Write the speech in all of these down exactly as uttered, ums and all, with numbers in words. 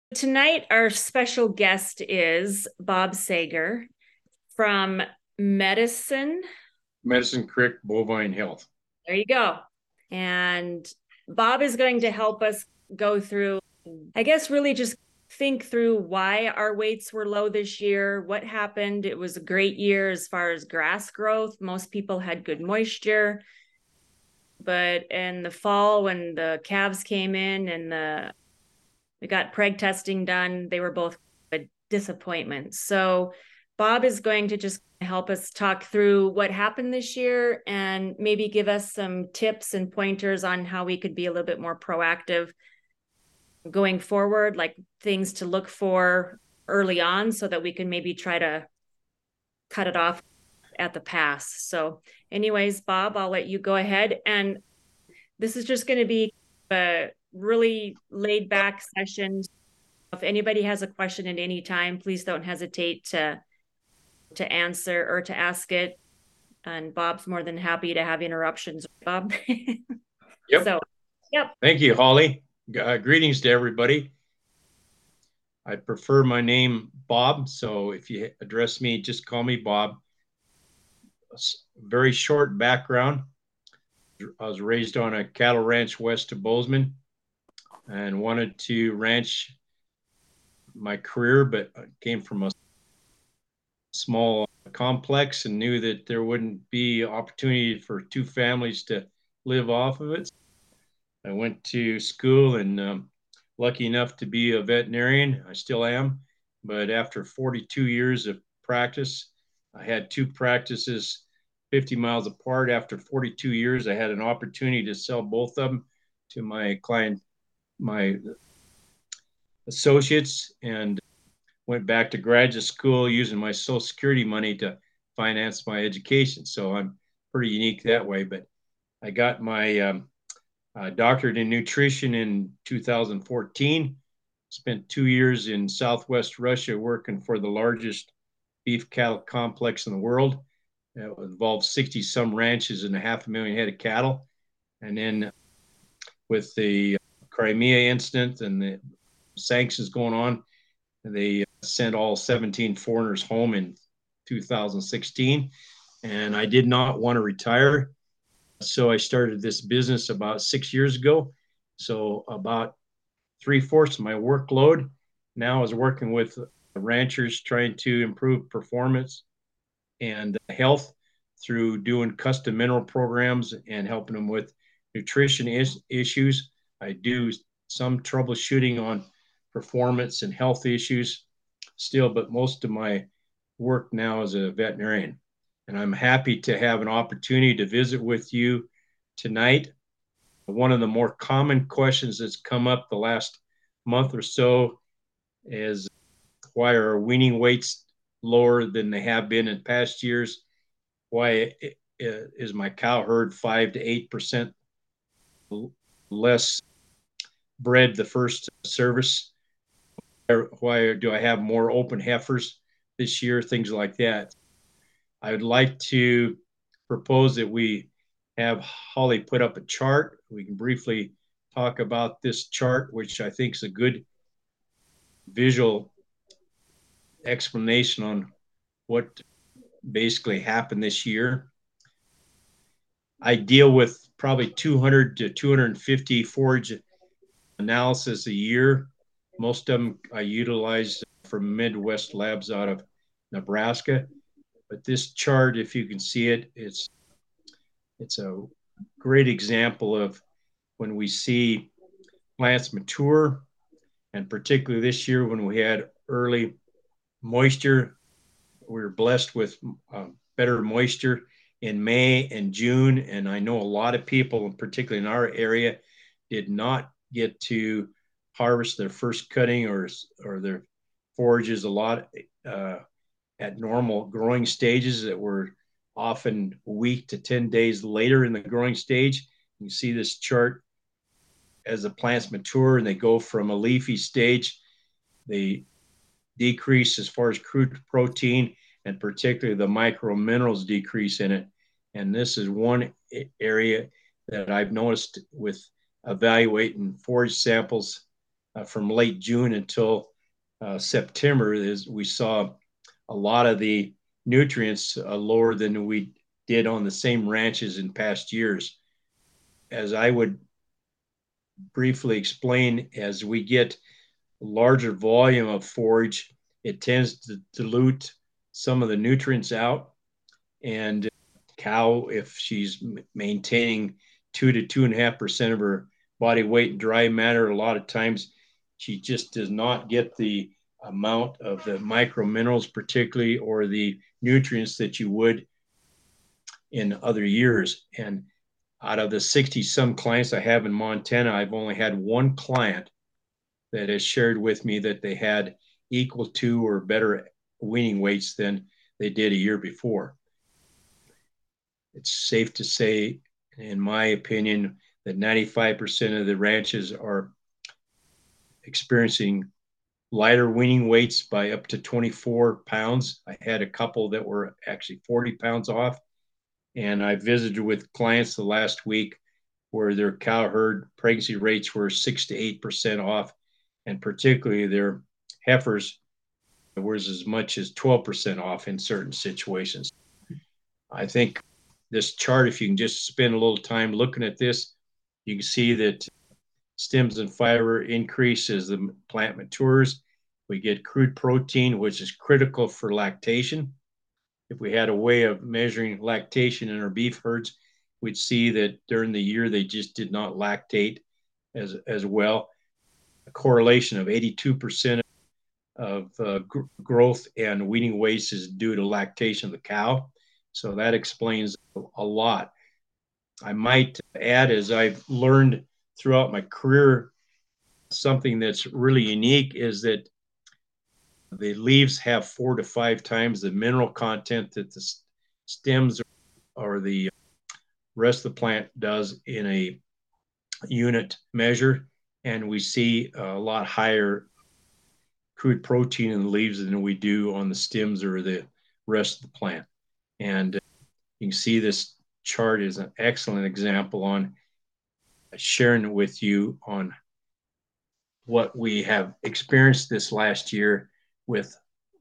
Tonight, our special guest is Bob Sager from Medicine. Medicine Creek Bovine Health. There you go. And Bob is going to help us go through, I guess, really just think through why our weights were low this year, what happened. It was a great year as far as grass growth. Most people had good moisture. But in the fall, when the calves came in and the we got preg testing done, they were both a disappointment. So Bob is going to just help us talk through what happened this year and maybe give us some tips and pointers on how we could be a little bit more proactive going forward, like things to look for early on so that we can maybe try to cut it off at the pass. So anyways, Bob, I'll let you go ahead. And this is just going to be a really laid back session. If anybody has a question at any time, please don't hesitate to to answer or to ask it. And Bob's more than happy to have interruptions, Bob. Yep. So, yep. Thank you, Holly. Uh, greetings to everybody. I prefer my name Bob, so if you address me, just call me Bob. A very short background. I was raised on a cattle ranch west of Bozeman and wanted to ranch my career, but I came from a small complex and knew that there wouldn't be opportunity for two families to live off of it. I went to school and um, lucky enough to be a veterinarian. I still am. But after forty-two years of practice, I had two practices fifty miles apart. After forty-two years, I had an opportunity to sell both of them to my client, my associates, and went back to graduate school using my Social Security money to finance my education. So I'm pretty unique that way. But I got my um, uh, doctorate in nutrition in two thousand fourteen. Spent two years in Southwest Russia working for the largest beef cattle complex in the world. It involved sixty some ranches and a half a million head of cattle. And then with the Crimea incident and the sanctions going on, they sent all seventeen foreigners home in two thousand sixteen. And I did not want to retire. So I started this business about six years ago. So about three fourths of my workload now is working with ranchers trying to improve performance and health through doing custom mineral programs and helping them with nutrition is- issues. I do some troubleshooting on performance and health issues still, but most of my work now as a veterinarian. And I'm happy to have an opportunity to visit with you tonight. One of the more common questions that's come up the last month or so is why are weaning weights lower than they have been in past years? Why is my cow herd five to eight percent less bred the first service? Why do I have more open heifers this year? Things like that. I would like to propose that we have Holly put up a chart. We can briefly talk about this chart, which I think is a good visual explanation on what basically happened this year. I deal with probably two hundred to two hundred fifty forage analysis a year. Most of them I utilize from Midwest Labs out of Nebraska. But this chart, if you can see it, it's it's a great example of when we see plants mature, and particularly this year when we had early moisture, we were blessed with uh, better moisture in May and June. And I know a lot of people, particularly in our area, did not get to harvest their first cutting or, or their forages a lot uh, at normal growing stages that were often a week to ten days later in the growing stage. You see this chart as the plants mature and they go from a leafy stage, they decrease as far as crude protein and particularly the micro minerals decrease in it. And this is one area that I've noticed with evaluating forage samples uh, from late June until uh, September, is we saw a lot of the nutrients uh, lower than we did on the same ranches in past years. As I would briefly explain, as we get larger volume of forage, it tends to dilute some of the nutrients out. And cow, if she's maintaining two to two and a half percent of her body weight in dry matter, a lot of times she just does not get the amount of the micro minerals, particularly, or the nutrients that you would in other years. And out of the sixty some clients I have in Montana, I've only had one client that has shared with me that they had equal to or better weaning weights than they did a year before. It's safe to say, in my opinion, that ninety-five percent of the ranches are experiencing lighter weaning weights by up to twenty-four pounds. I had a couple that were actually forty pounds off. And I visited with clients the last week where their cow herd pregnancy rates were six to eight percent off, and particularly their heifers was as much as twelve percent off in certain situations. I think this chart, if you can just spend a little time looking at this, you can see that stems and fiber increase as the plant matures. We get crude protein, which is critical for lactation. If we had a way of measuring lactation in our beef herds, we'd see that during the year they just did not lactate as, as well. A correlation of eighty-two percent of uh, gr- growth and weaning weights is due to lactation of the cow. So that explains a lot. I might add, as I've learned throughout my career, something that's really unique is that the leaves have four to five times the mineral content that the stems or the rest of the plant does in a unit measure. And we see a lot higher crude protein in the leaves than we do on the stems or the rest of the plant. And you can see this chart is an excellent example on sharing with you on what we have experienced this last year with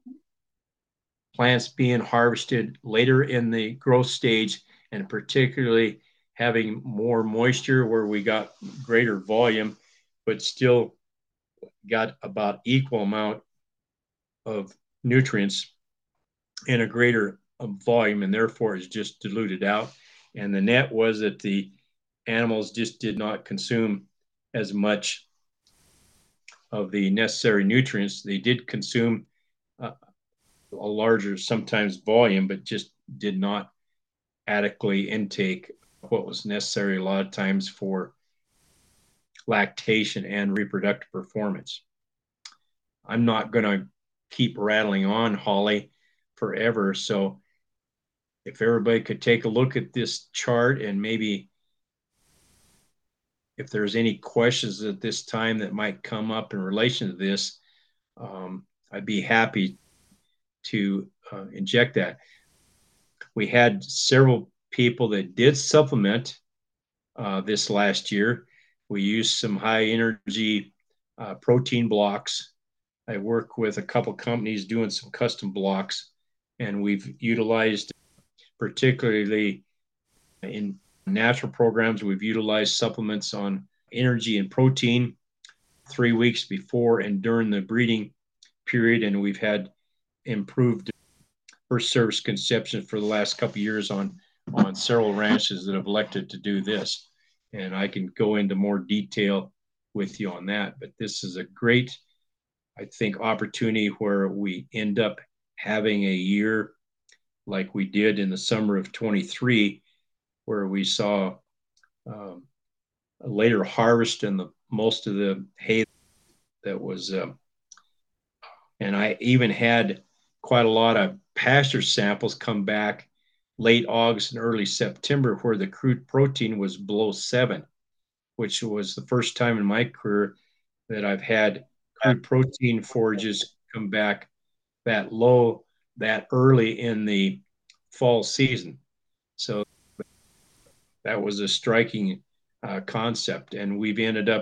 plants being harvested later in the growth stage, and particularly having more moisture where we got greater volume, but still got about equal amount of nutrients in a greater volume, and therefore is just diluted out. And the net was that the animals just did not consume as much of the necessary nutrients. They did consume uh, a larger, sometimes volume, but just did not adequately intake what was necessary a lot of times for lactation and reproductive performance. I'm not going to keep rattling on, Holly, forever. So if everybody could take a look at this chart, and maybe if there's any questions at this time that might come up in relation to this, um, I'd be happy to uh, inject that. We had several people that did supplement uh, this last year. We used some high energy uh, protein blocks. I work with a couple companies doing some custom blocks, and we've utilized, particularly in natural programs, we've utilized supplements on energy and protein three weeks before and during the breeding period, and we've had improved first service conception for the last couple of years on on several ranches that have elected to do this. And I can go into more detail with you on that, but this is a great, I think, opportunity where we end up having a year like we did in the summer of twenty-three, where we saw um, a later harvest in the most of the hay that was, uh, and I even had quite a lot of pasture samples come back late August and early September where the crude protein was below seven, which was the first time in my career that I've had crude protein forages come back that low that early in the fall season. So that was a striking uh, concept. And we've ended up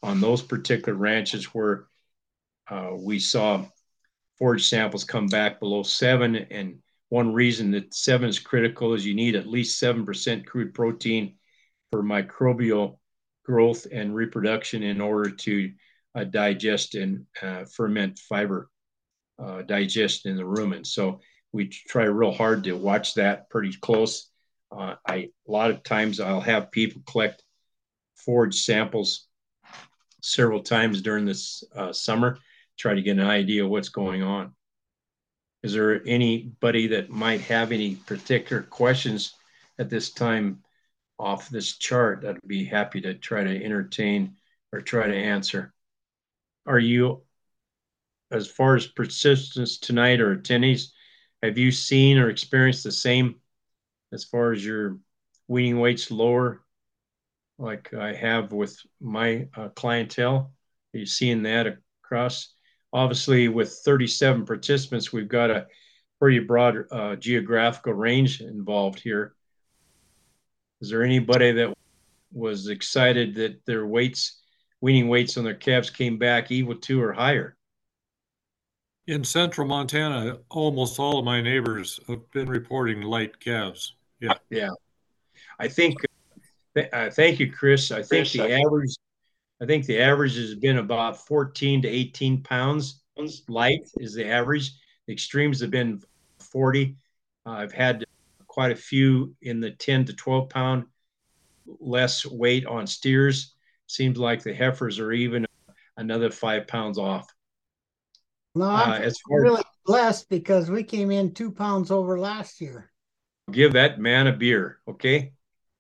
on those particular ranches where uh, we saw forage samples come back below seven. And one reason that seven is critical is you need at least seven percent crude protein for microbial growth and reproduction in order to uh, digest and uh, ferment fiber uh, digestion in the rumen. So we try real hard to watch that pretty close. Uh, I a lot of times I'll have people collect forage samples several times during this uh, summer, try to get an idea of what's going on. Is there anybody that might have any particular questions at this time off this chart? I'd be happy to try to entertain or try to answer. Are you, as far as persistence tonight or attendees, have you seen or experienced the same as far as your weaning weights lower like I have with my uh, clientele? Are you seeing that across? Obviously, with thirty-seven participants, we've got a pretty broad uh, geographical range involved here. Is there anybody that was excited that their weights, weaning weights on their calves came back equal to or higher? In central Montana, almost all of my neighbors have been reporting light calves. Yeah. Yeah. I think, uh, thank you, Chris. I think Chris, the I average, I think the average has been about fourteen to eighteen pounds light is the average. The extremes have been forty. Uh, I've had quite a few in the ten to twelve pound less weight on steers. Seems like the heifers are even another five pounds off. No, I'm uh, as far really as, blessed because we came in two pounds over last year. Give that man a beer, okay?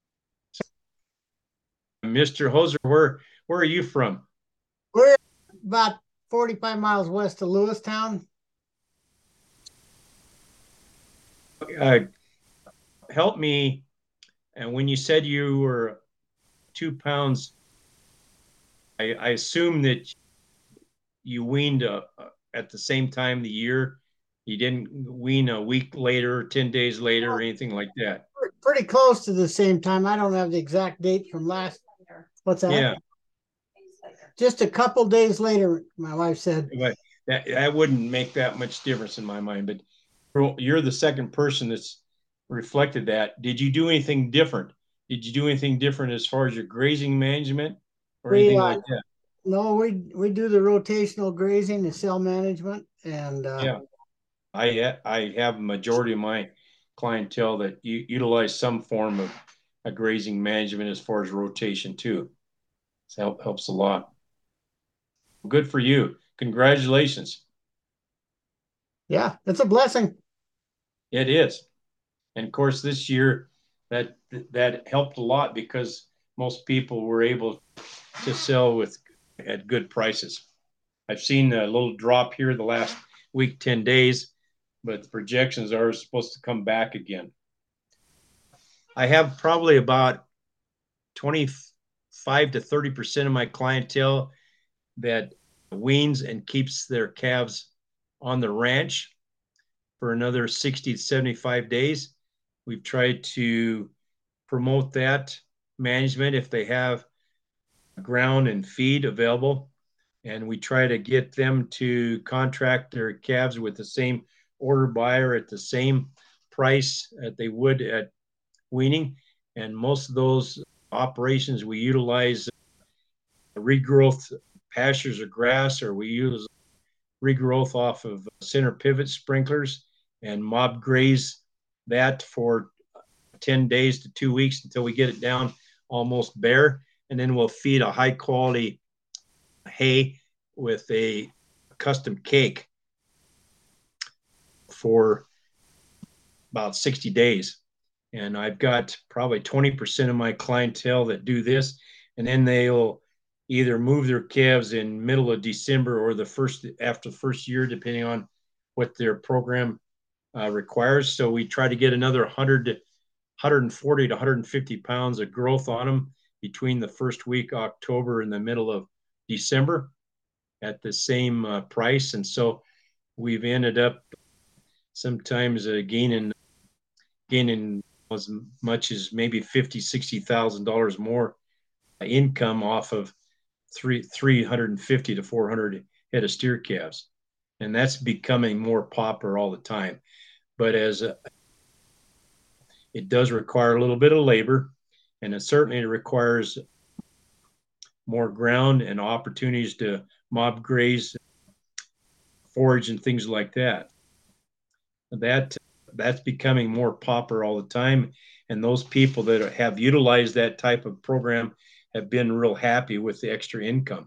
Mister Hoser, where where are you from? We're about forty-five miles west of Lewistown. Uh, help me. And when you said you were two pounds, I, I assume that you weaned uh, at the same time of the year. You didn't wean a week later, ten days later, or anything like that. Pretty close to the same time. I don't have the exact date from last. What's that? Yeah. Just a couple days later, my wife said. But that, that wouldn't make that much difference in my mind. But you're the second person that's reflected that. Did you do anything different? Did you do anything different as far as your grazing management or we, anything uh, like that? No, we we do the rotational grazing, the cell management, and uh, yeah, I I have a majority of my clientele that u- utilize some form of a grazing management as far as rotation too. It help, helps a lot. Good for you. Congratulations. Yeah, it's a blessing. It is. And of course, this year that that helped a lot because most people were able to sell with at good prices. I've seen a little drop here the last week, ten days, but the projections are supposed to come back again. I have probably about twenty-five to thirty percent of my clientele that weans and keeps their calves on the ranch for another sixty to seventy-five days. We've tried to promote that management if they have ground and feed available. And we try to get them to contract their calves with the same order buyer at the same price that they would at weaning. And most of those operations, we utilize regrowth pastures or grass, or we use regrowth off of center pivot sprinklers and mob graze that for ten days to two weeks until we get it down almost bare. And then we'll feed a high quality hay with a custom cake for about sixty days. And I've got probably twenty percent of my clientele that do this, and then they'll either move their calves in middle of December or the first after the first year, depending on what their program uh, requires. So we try to get another one hundred to one forty to one hundred fifty pounds of growth on them between the first week October and the middle of December at the same uh, price. And so we've ended up sometimes uh, gaining gaining as much as maybe fifty, sixty thousand dollars more income off of three, three hundred fifty to four hundred head of steer calves. And that's becoming more popular all the time. But as a, it does require a little bit of labor, and it certainly requires more ground and opportunities to mob graze, forage, and things like that. That that's becoming more popular all the time, and those people that have utilized that type of program have been real happy with the extra income.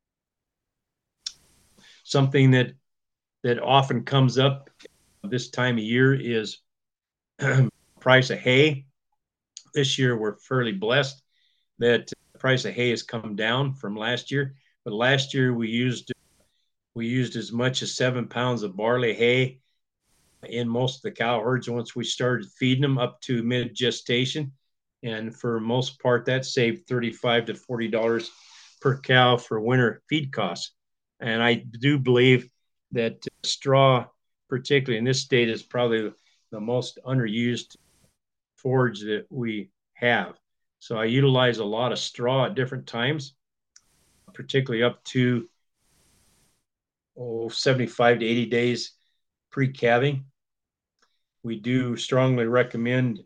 Something that that often comes up this time of year is price of hay. This year we're fairly blessed that the price of hay has come down from last year, but last year we used we used as much as seven pounds of barley hay in most of the cow herds once we started feeding them up to mid gestation, and for most part that saved thirty-five to forty dollars per cow for winter feed costs. And I do believe that straw, particularly in this state, is probably the most underused forage that we have. So I utilize a lot of straw at different times, particularly up to oh, seventy-five to eighty days pre-calving. We do strongly recommend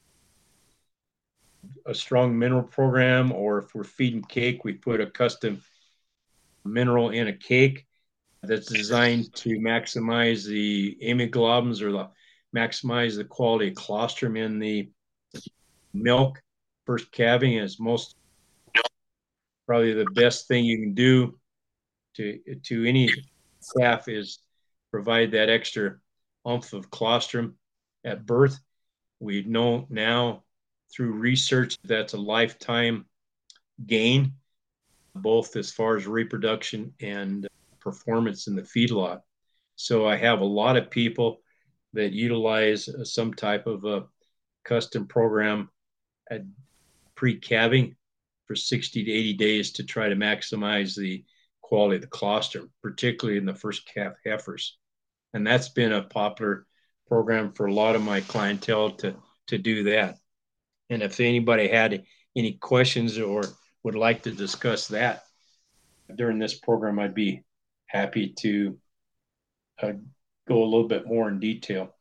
a strong mineral program, or if we're feeding cake, we put a custom mineral in a cake that's designed to maximize the hemoglobins, or the, maximize the quality of colostrum in the milk. First calving is most probably the best thing you can do to to any calf is provide that extra oomph of colostrum at birth. We know now through research that's a lifetime gain, both as far as reproduction and performance in the feedlot. So I have a lot of people that utilize some type of a custom program at pre-calving for sixty to eighty days to try to maximize the quality of the colostrum, particularly in the first calf heifers. And that's been a popular program for a lot of my clientele to, to do that. And if anybody had any questions or would like to discuss that during this program, I'd be happy to uh, go a little bit more in detail.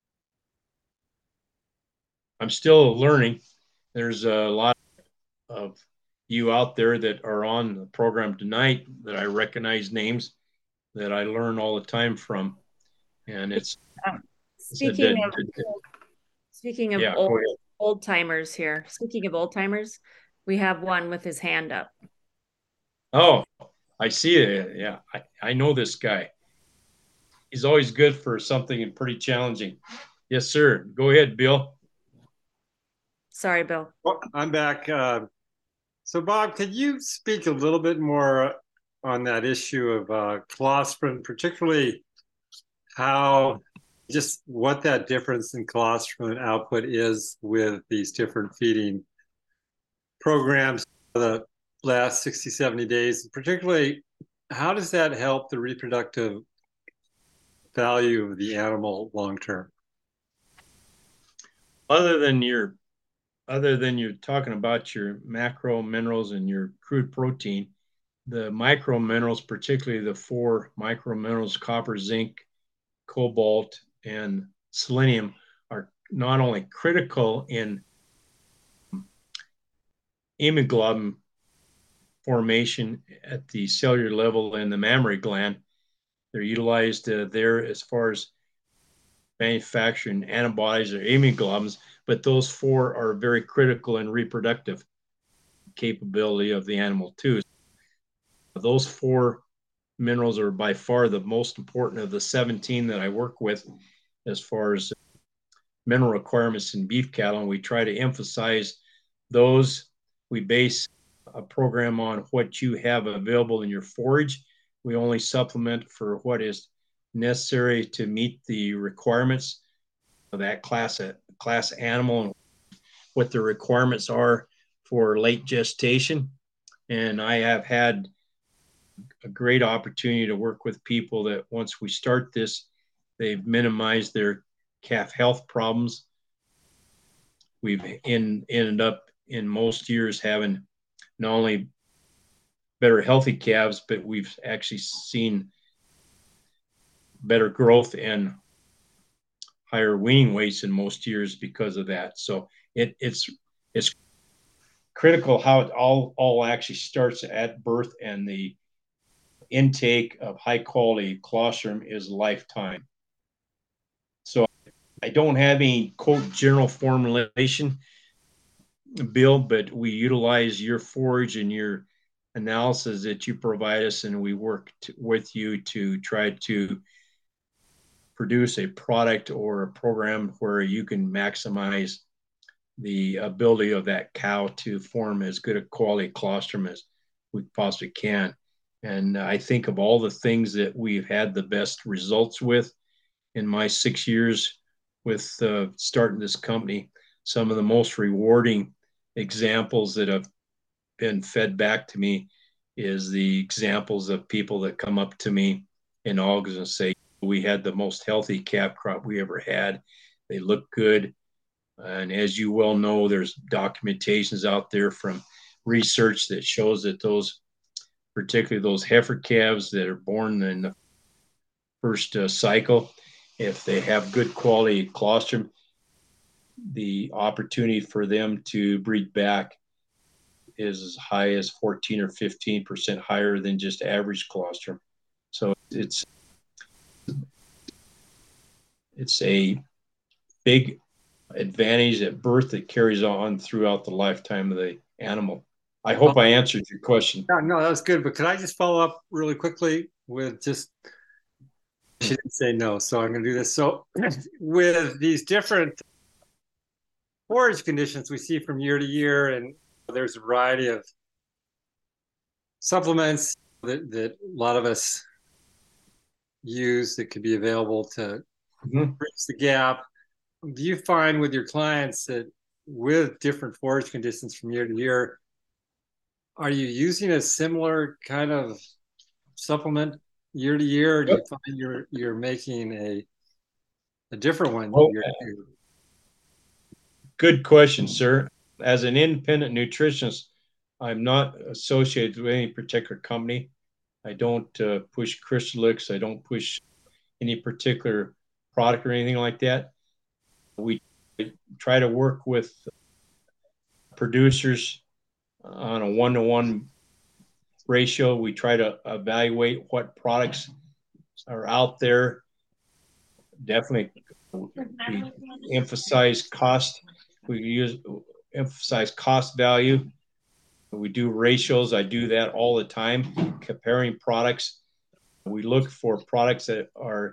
I'm still learning. There's a lot of you out there that are on the program tonight that I recognize names that I learn all the time from. And it's um, speaking it's a, of speaking of yeah, old old timers here. Speaking of old timers, we have one with his hand up. Oh, I see it. Yeah, I, I know this guy. He's always good for something pretty challenging. Yes, sir. Go ahead, Bill. Sorry, Bill. Well, I'm back. Uh, so, Bob, could you speak a little bit more on that issue of uh, colostrum, particularly how, just what that difference in colostrum output is with these different feeding programs for the last sixty, seventy days, and particularly how does that help the reproductive value of the animal long term? Other than your other than you're talking about your macro minerals and your crude protein, the micro minerals, particularly the four micro minerals, copper, zinc, cobalt, and selenium, are not only critical in hemoglobin formation at the cellular level in the mammary gland. They're utilized uh, there as far as manufacturing antibodies or hemoglobins, but those four are very critical in reproductive capability of the animal too. Those four minerals are by far the most important of the seventeen that I work with as far as mineral requirements in beef cattle, and we try to emphasize those. We base a program on what you have available in your forage. We only supplement for what is necessary to meet the requirements of that class, class animal and what the requirements are for late gestation. And I have had a great opportunity to work with people that once we start this, they've minimized their calf health problems. We've in, ended up in most years having not only better healthy calves, but we've actually seen better growth and higher weaning weights in most years because of that. So it, it's it's critical how it all all actually starts at birth, and the intake of high quality colostrum is lifetime. So I don't have any quote general formulation, Bill, but we utilize your forage and your analysis that you provide us, and we work to, with you to try to produce a product or a program where you can maximize the ability of that cow to form as good a quality colostrum as we possibly can. And I think of all the things that we've had the best results with in my six years with uh, starting this company, some of the most rewarding examples that have been fed back to me is the examples of people that come up to me in August and say, we had the most healthy calf crop we ever had. They look good. And as you well know, there's documentations out there from research that shows that those, particularly those heifer calves that are born in the first uh, cycle, if they have good quality colostrum, the opportunity for them to breed back is as high as fourteen or fifteen percent higher than just average colostrum. So it's it's a big advantage at birth that carries on throughout the lifetime of the animal. I hope well, I answered your question. No, no, that was good. But could I just follow up really quickly with just, she didn't say no, so I'm going to do this. So with these different forage conditions we see from year to year, and there's a variety of supplements that, that a lot of us use that could be available to mm-hmm. bridge the gap. Do you find with your clients that with different forage conditions from year to year, are you using a similar kind of supplement year to year, or do yep. you find you're you're making a a different one oh, year to year? Good question, sir. As an independent nutritionist, I'm not associated with any particular company. I don't uh, push Crystalyx. I don't push any particular product or anything like that. We try to work with producers on a one-to-one ratio. We try to evaluate what products are out there. Definitely we emphasize cost. We use emphasize cost value. We do ratios. I do that all the time, comparing products. We look for products that are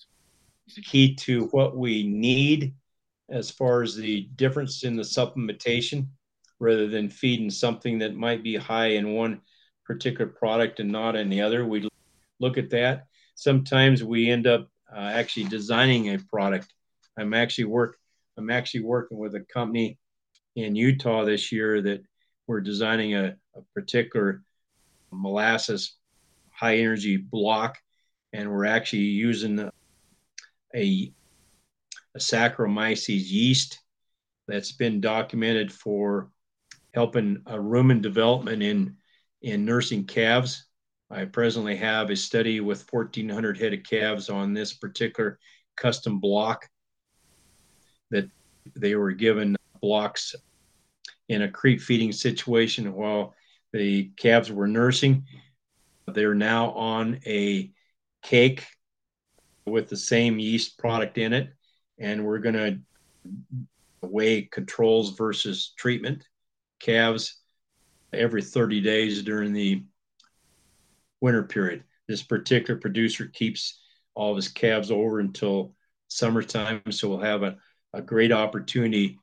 key to what we need as far as the difference in the supplementation, rather than feeding something that might be high in one particular product and not in the other. We look at that. Sometimes we end up uh, actually designing a product. I'm actually work. I'm actually working with a company in Utah this year that we're designing a, a particular molasses high energy block, and we're actually using a, a, a Saccharomyces yeast that's been documented for helping a rumen development in, in nursing calves. I presently have a study with fourteen hundred head of calves on this particular custom block that they were given blocks in a creep feeding situation while the calves were nursing. They're now on a cake with the same yeast product in it, and we're going to weigh controls versus treatment calves every thirty days during the winter period. This particular producer keeps all of his calves over until summertime, so we'll have a, a great opportunity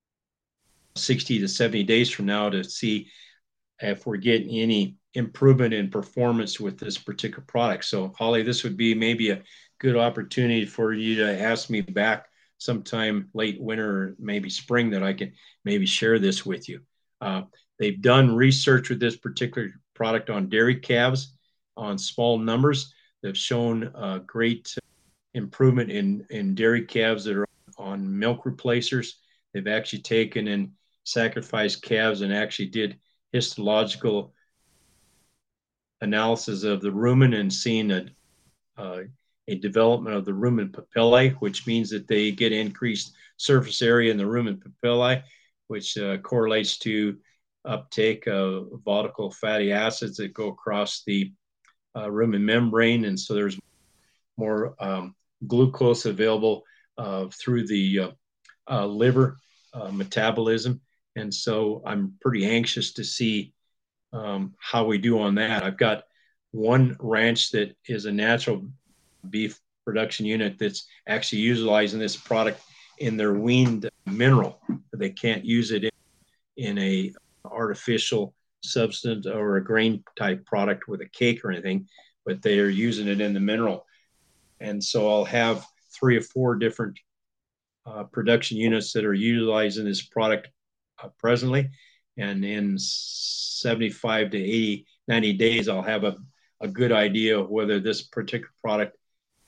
sixty to seventy days from now to see if we're getting any improvement in performance with this particular product. So Holly, this would be maybe a good opportunity for you to ask me back sometime late winter or maybe spring that I can maybe share this with you. Uh, they've done research with this particular product on dairy calves on small numbers. They've shown a great improvement in, in dairy calves that are on milk replacers. They've actually taken and sacrificed calves and actually did histological analysis of the rumen and seeing a, uh, a development of the rumen papillae, which means that they get increased surface area in the rumen papillae, which uh, correlates to uptake of volatile fatty acids that go across the uh, rumen membrane. And so there's more um, glucose available uh, through the uh, uh, liver uh, metabolism. And so I'm pretty anxious to see um, how we do on that. I've got one ranch that is a natural beef production unit that's actually utilizing this product in their weaned mineral. They can't use it in, in a artificial substance or a grain type product with a cake or anything, but they are using it in the mineral. And so I'll have three or four different uh, production units that are utilizing this product uh, presently. And in seventy-five to eighty, ninety days, I'll have a, a good idea of whether this particular product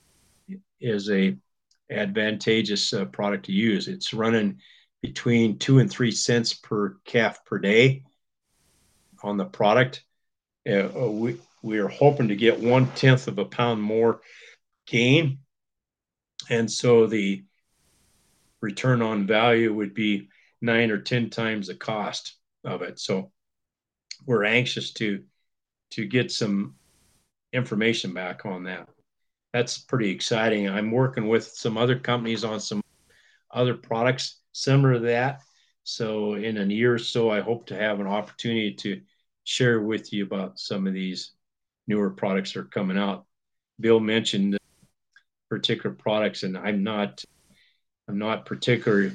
is a advantageous uh, product to use. It's running between two and three cents per calf per day on the product. Uh, we, we are hoping to get one tenth of a pound more gain. And so the return on value would be nine or ten times the cost of it. So we're anxious to, to get some information back on that. That's pretty exciting. I'm working with some other companies on some other products similar to that. So in a year or so, I hope to have an opportunity to share with you about some of these newer products that are coming out. Bill mentioned particular products, and I'm not, I'm not particularly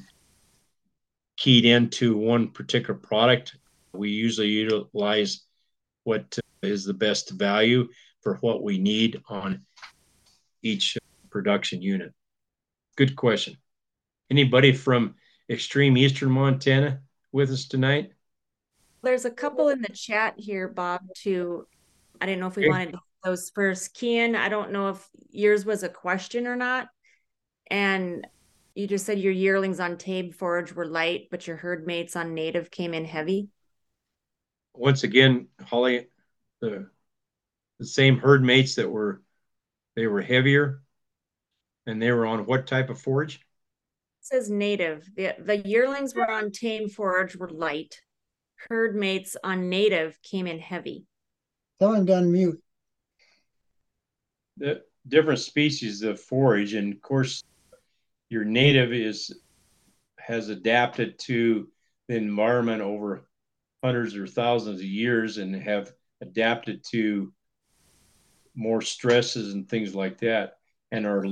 keyed into one particular product. We usually utilize what is the best value for what we need on each production unit. Good question. Anybody from extreme eastern Montana with us tonight? There's a couple in the chat here, Bob, too. I didn't know if we Okay. wanted to do those first. Kian, I don't know if yours was a question or not. And you just said your yearlings on tame forage were light, but your herd mates on native came in heavy. Once again, Holly, the, the same herd mates that were, they were heavier, and they were on what type of forage? It says native. The, the yearlings were on tame forage were light. Herd mates on native came in heavy. Someone done mute. The different species of forage, and of course, your native is has adapted to the environment over hundreds or thousands of years and have adapted to more stresses and things like that, and are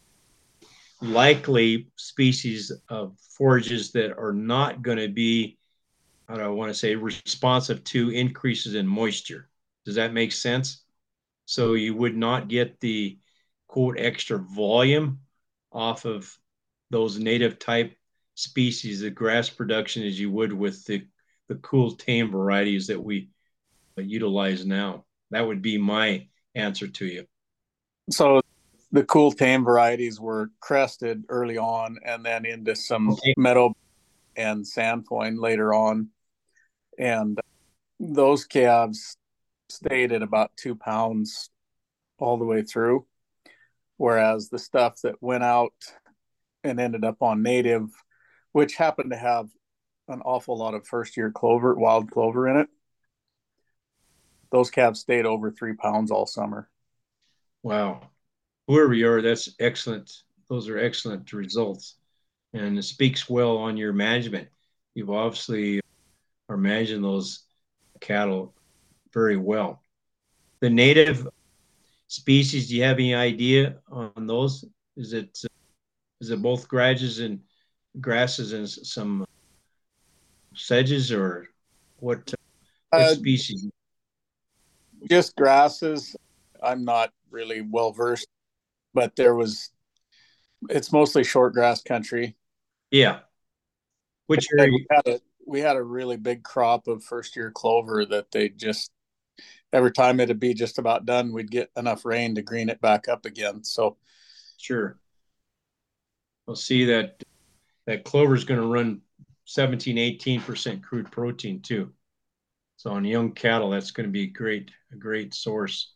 likely species of forages that are not going to be, how do I want to say, responsive to increases in moisture. Does that make sense? So you would not get the quote extra volume off of those native type species of grass production as you would with the, the cool tame varieties that we utilize now. That would be my answer to you. So the cool tame varieties were crested early on and then into some okay. meadow and sandpoint later on. And those calves stayed at about two pounds all the way through. Whereas the stuff that went out and ended up on native, which happened to have an awful lot of first year clover, wild clover in it, those calves stayed over three pounds all summer. Wow. Whoever you are, that's excellent. Those are excellent results. And it speaks well on your management. You've obviously are managing those cattle very well. The native species, do you have any idea on those? Is it is it both grasses and grasses and some sedges, or what, what uh, species? Just grasses. I'm not really well versed, but there was, it's mostly short grass country. Yeah. Which area? We had, a, we had a really big crop of first year clover that they just, every time it'd be just about done, we'd get enough rain to green it back up again. So sure. We'll see that that clover is going to run seventeen, eighteen percent crude protein too. So on young cattle, that's going to be great, a great source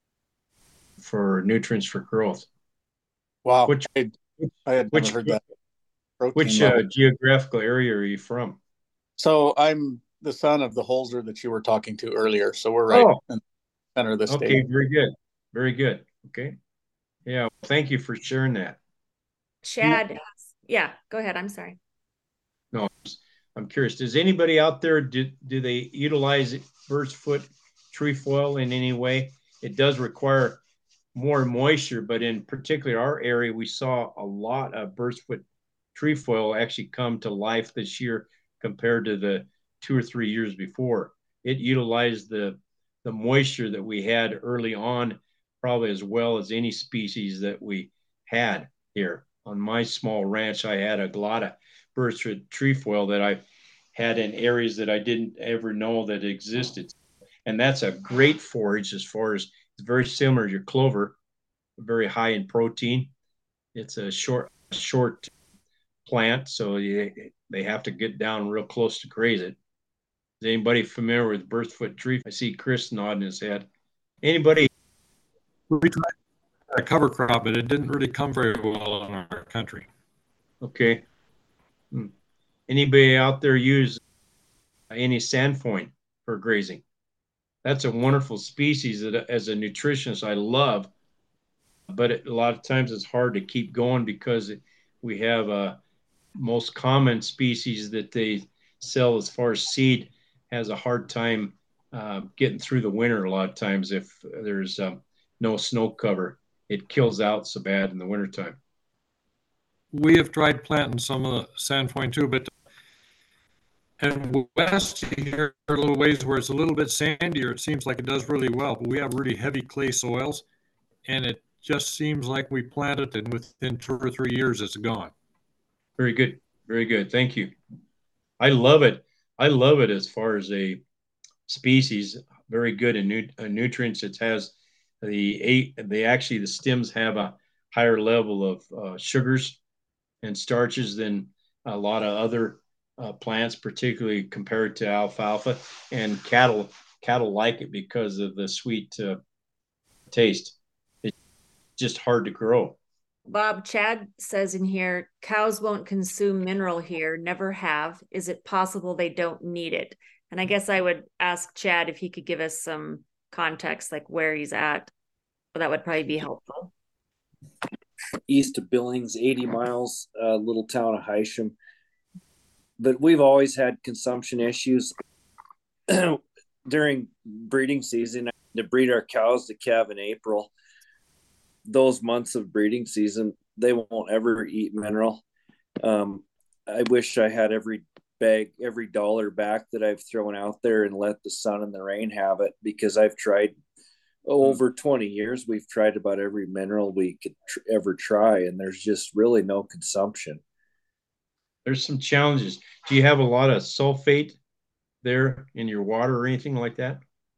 for nutrients for growth. Wow. Which, I, I had which, never heard that. Protein which uh, geographical area are you from? So I'm the son of the Holzer that you were talking to earlier. So we're right oh. in the center of the state. Okay, very good. Very good. Okay. Yeah. Thank you for sharing that. Chad, yeah, go ahead. I'm sorry. No, I'm curious. Does anybody out there, do, do they utilize bird's foot trefoil in any way? It does require more moisture, but in particular our area, we saw a lot of bird's foot trefoil actually come to life this year compared to the two or three years before. It utilized the the moisture that we had early on, probably as well as any species that we had here. On my small ranch, I had a lot of bird's foot trefoil that I had in areas that I didn't ever know that existed. And that's a great forage as far as it's very similar to your clover, very high in protein. It's a short, short plant, so you, they have to get down real close to graze it. Is anybody familiar with bird's foot tree? I see Chris nodding his head. Anybody? We tried a cover crop, but it didn't really come very well in our country. Okay. Hmm. Anybody out there use any sandfoin for grazing? That's a wonderful species that as a nutritionist I love, but it, a lot of times it's hard to keep going because it, we have a most common species that they sell as far as seed has a hard time uh, getting through the winter. A lot of times if there's um, no snow cover, it kills out so bad in the wintertime. We have tried planting some of the sandfoin too, but and west here are little ways where it's a little bit sandier. It seems like it does really well, but we have really heavy clay soils, and it just seems like we planted it and within two or three years it's gone. Very good. Very good. Thank you. I love it. I love it as far as a species. Very good in nu- uh, nutrients. It has the eight, they actually, the stems have a higher level of uh, sugars and starches than a lot of other uh, plants, particularly compared to alfalfa. And cattle, cattle like it because of the sweet uh, taste. It's just hard to grow. Bob, Chad says in here, cows won't consume mineral here, never have. Is it possible they don't need it? And I guess I would ask Chad if he could give us some context, like where he's at. Well, that would probably be helpful. East of Billings, eighty miles, uh, little town of Hysham. But we've always had consumption issues during breeding season. To breed our cows to calve in April, those months of breeding season, they won't ever eat mineral. Um, I wish I had every bag, every dollar back that I've thrown out there and let the sun and the rain have it, because I've tried oh, over twenty years. We've tried about every mineral we could tr- ever try, and there's just really no consumption. There's some challenges. Do you have a lot of sulfate there in your water or anything like that?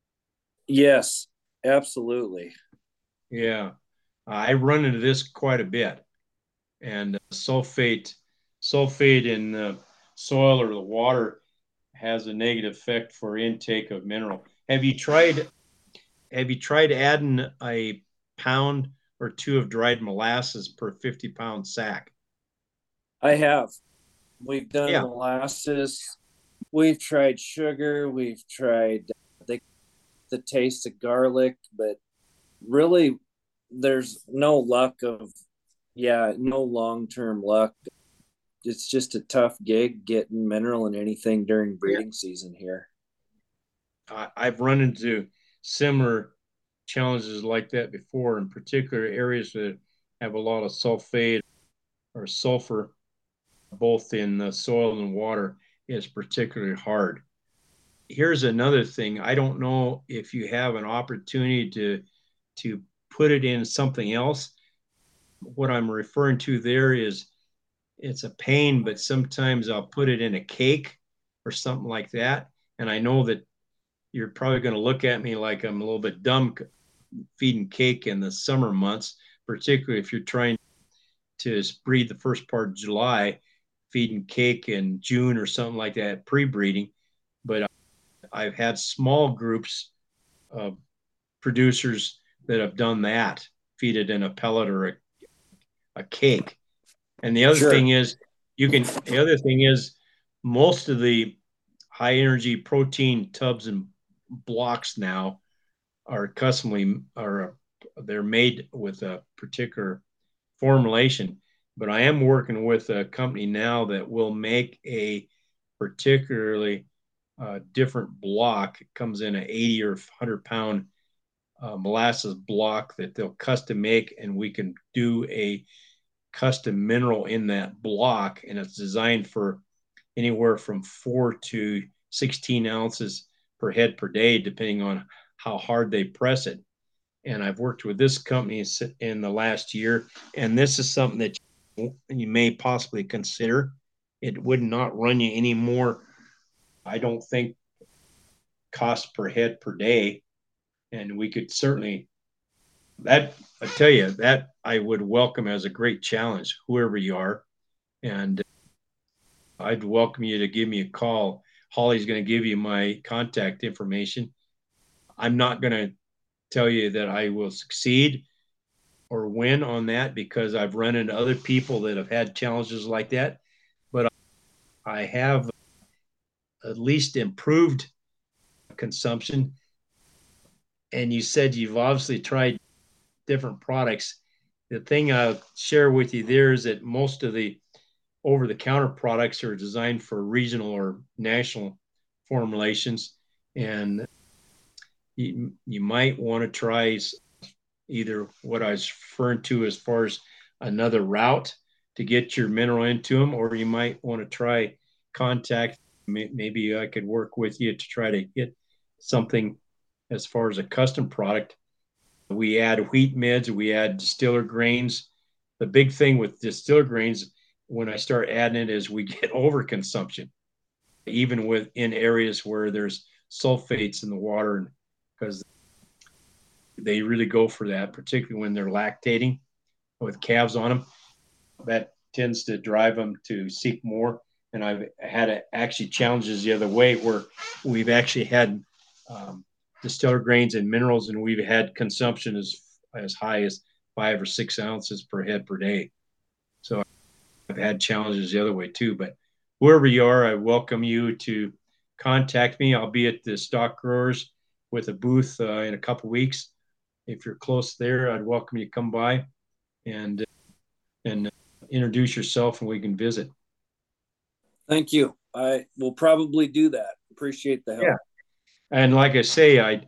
Yes, absolutely. Yeah. I run into this quite a bit, and uh, sulfate, sulfate in the soil or the water has a negative effect for intake of mineral. Have you tried? Have you tried adding a pound or two of dried molasses per fifty pound sack? I have. We've done yeah. molasses. We've tried sugar. We've tried the, the taste of garlic, but really, there's no luck of, yeah, no long-term luck. It's just a tough gig getting mineral in anything during breeding yeah. season here. I, I've run into similar challenges like that before, in particular areas that have a lot of sulfate or sulfur, both in the soil and water, is particularly hard. Here's another thing. I don't know if you have an opportunity to, to put it in something else. What I'm referring to there is it's a pain, but sometimes I'll put it in a cake or something like that. And I know that you're probably going to look at me like I'm a little bit dumb feeding cake in the summer months, particularly if you're trying to breed the first part of July, feeding cake in June or something like that, pre-breeding. But I've had small groups of producers that have done that, feed it in a pellet or a, a cake. And the other sure. thing is, you can, the other thing is, most of the high energy protein tubs and blocks now are customly, are they're made with a particular formulation. But I am working with a company now that will make a particularly uh, different block. It comes in an eighty or one hundred pound uh, molasses block that they'll custom make, and we can do a custom mineral in that block, and it's designed for anywhere from four to sixteen ounces per head per day, depending on how hard they press it. And I've worked with this company in the last year, and this is something that you may possibly consider. It would not run you any more, I don't think, cost per head per day. And we could certainly, that, I tell you, that I would welcome as a great challenge, whoever you are. And I'd welcome you to give me a call. Holly's going to give you my contact information. I'm not going to tell you that I will succeed or win on that, because I've run into other people that have had challenges like that. But I have at least improved consumption. And you said you've obviously tried different products. The thing I'll share with you there is that most of the over-the-counter products are designed for regional or national formulations. And you, you might want to try either what I was referring to as far as another route to get your mineral into them, or you might want to try contact. Maybe I could work with you to try to get something as far as a custom product. We add wheat mids, we add distiller grains. The big thing with distiller grains, when I start adding it, is we get overconsumption, even with in areas where there's sulfates in the water, because they really go for that, particularly when they're lactating with calves on them. That tends to drive them to seek more. And I've had a, actually challenges the other way, where we've actually had um, distiller grains and minerals, and we've had consumption as as high as five or six ounces per head per day. So I've had challenges the other way too. But wherever you are, I welcome you to contact me. I'll be at the Stock Growers with a booth uh, in a couple weeks. If you're close there, I'd welcome you to come by and and introduce yourself, and we can visit. Thank you. I will probably do that. Appreciate the help. Yeah. And like I say, I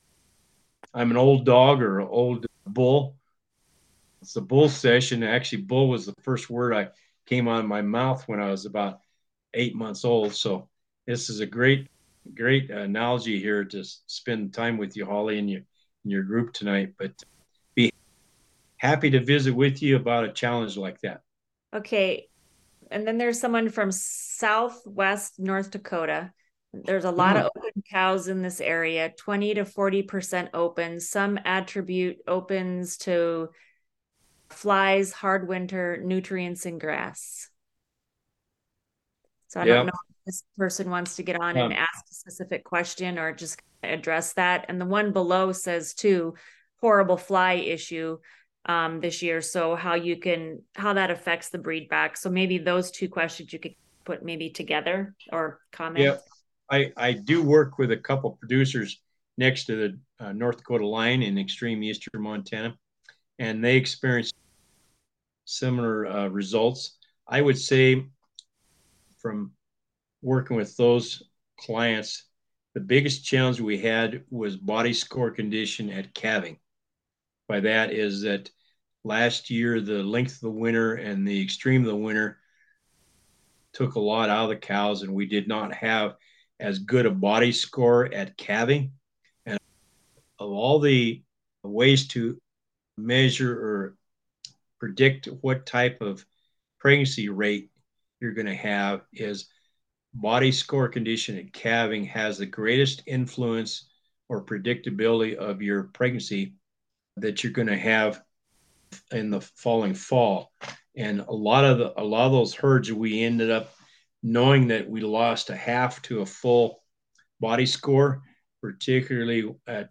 I'm an old dog or an old bull. It's a bull session. Actually, bull was the first word I came out of my mouth when I was about eight months old. So this is a great, great analogy here to spend time with you, Holly, and you and your group tonight. But be happy to visit with you about a challenge like that. Okay. And then there's someone from Southwest North Dakota. There's a lot mm. of open cows in this area, twenty to forty percent open. Some attribute opens to flies, hard winter, nutrients, and grass. So I yep. don't know if this person wants to get on yeah. and ask a specific question or just address that. And the one below says too, horrible fly issue um, this year. So how you can, how that affects the breed back. So maybe those two questions you could put maybe together or comment. Yeah, I, I do work with a couple producers next to the uh, North Dakota line in extreme eastern Montana, and they experience similar uh, results. I would say from working with those clients, the biggest challenge we had was body score condition at calving. By that is that last year, the length of the winter and the extreme of the winter took a lot out of the cows, and we did not have as good a body score at calving. And of all the ways to measure or predict what type of pregnancy rate you're going to have, is body score condition at calving has the greatest influence or predictability of your pregnancy that you're going to have in the following fall. And a lot of the, a lot of those herds, we ended up knowing that we lost a half to a full body score, particularly at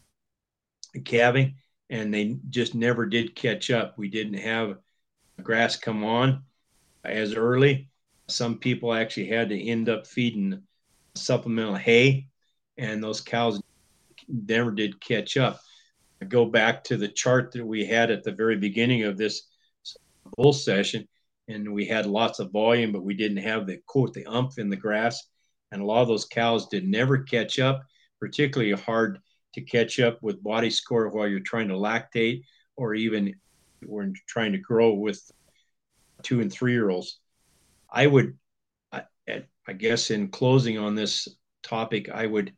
calving, and they just never did catch up. We didn't have grass come on as early. Some people actually had to end up feeding supplemental hay, and those cows never did catch up. I go back to the chart that we had at the very beginning of this bull session, and we had lots of volume, but we didn't have the quote the umph in the grass, and a lot of those cows did never catch up. Particularly hard to catch up with body score while you're trying to lactate, or even when trying to grow with two and three year olds. I would, I, I guess, in closing on this topic, I would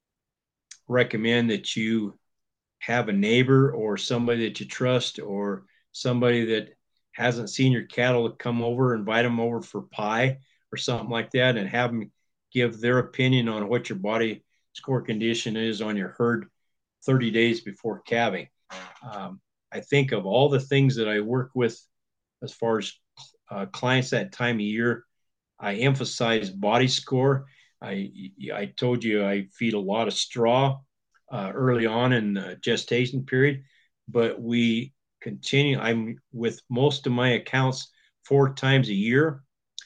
recommend that you have a neighbor or somebody that you trust, or somebody that hasn't seen your cattle come over, invite them over for pie or something like that, and have them give their opinion on what your body score condition is on your herd thirty days before calving. Um, I think of all the things that I work with as far as uh, clients that time of year, I emphasize body score. I, I told you I feed a lot of straw uh, early on in the gestation period, but we continue. I'm with most of my accounts four times a year.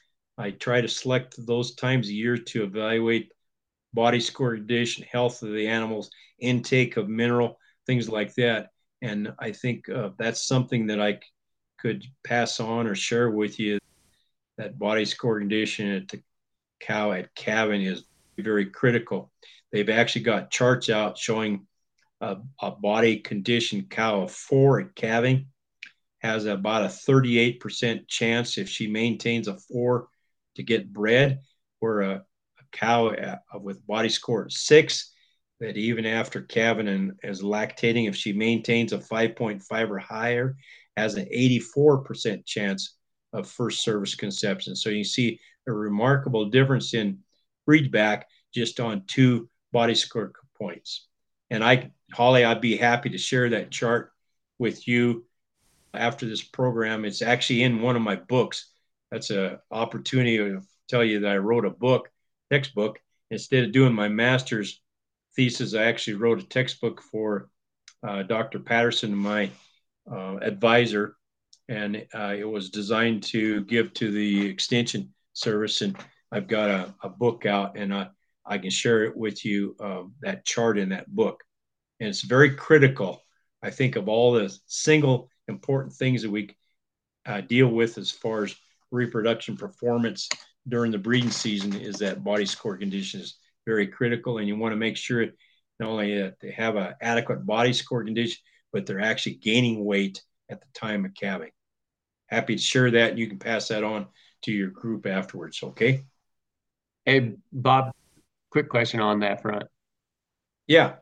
I try to select those times a year to evaluate body score condition, health of the animals, intake of mineral, things like that. And I think uh, that's something that I could pass on or share with you. That body score condition at the cow at calving is very critical. They've actually got charts out showing a, a body condition cow of four at calving has about a thirty-eight percent chance, if she maintains a four, to get bred, where a, a cow at, with body score six, that even after calving and as lactating, if she maintains a five point five or higher, has an eighty-four percent chance of first service conception. So you see a remarkable difference in breed back just on two body score points. And I, Holly, I'd be happy to share that chart with you after this program. It's actually in one of my books. That's an opportunity to tell you that I wrote a book, textbook. Instead of doing my master's thesis, I actually wrote a textbook for uh, Doctor Patterson, my uh, advisor, and uh, it was designed to give to the Extension Service. And I've got a, a book out, and I, I can share it with you, uh, that chart in that book. And it's very critical, I think, of all the single important things that we uh, deal with as far as reproduction performance during the breeding season, is that body score condition is very critical. And you want to make sure not only that they have an adequate body score condition, but they're actually gaining weight at the time of calving. Happy to share that, and you can pass that on to your group afterwards, okay? Hey, Bob, quick question on that front. Yeah.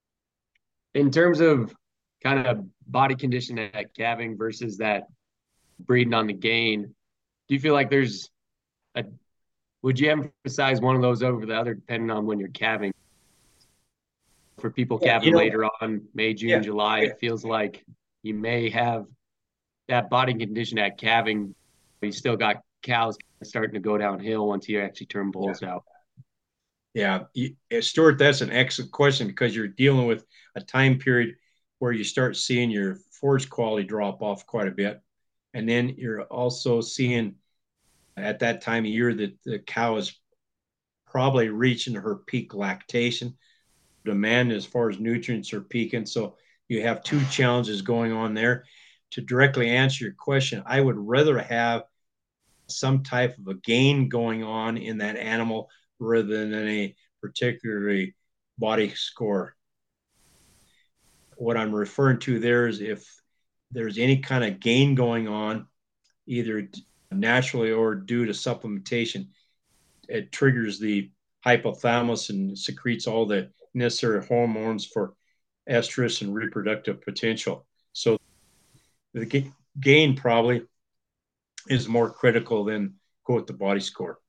In terms of kind of body condition at calving versus that breeding on the gain, do you feel like there's a, would you emphasize one of those over the other depending on when you're calving? For people yeah, calving you know, later on, May, June, yeah, July, yeah. It feels like you may have that body condition at calving, but you still got cows starting to go downhill once you actually turn bulls yeah. out. Yeah, Stuart, that's an excellent question, because you're dealing with a time period where you start seeing your forage quality drop off quite a bit. And then you're also seeing at that time of year that the cow is probably reaching her peak lactation. Demand as far as nutrients are peaking. So you have two challenges going on there. To directly answer your question, I would rather have some type of a gain going on in that animal rather than a particularly body score. What I'm referring to there is if there's any kind of gain going on, either naturally or due to supplementation, it triggers the hypothalamus and secretes all the necessary hormones for estrus and reproductive potential. So the gain probably is more critical than, quote, the body score.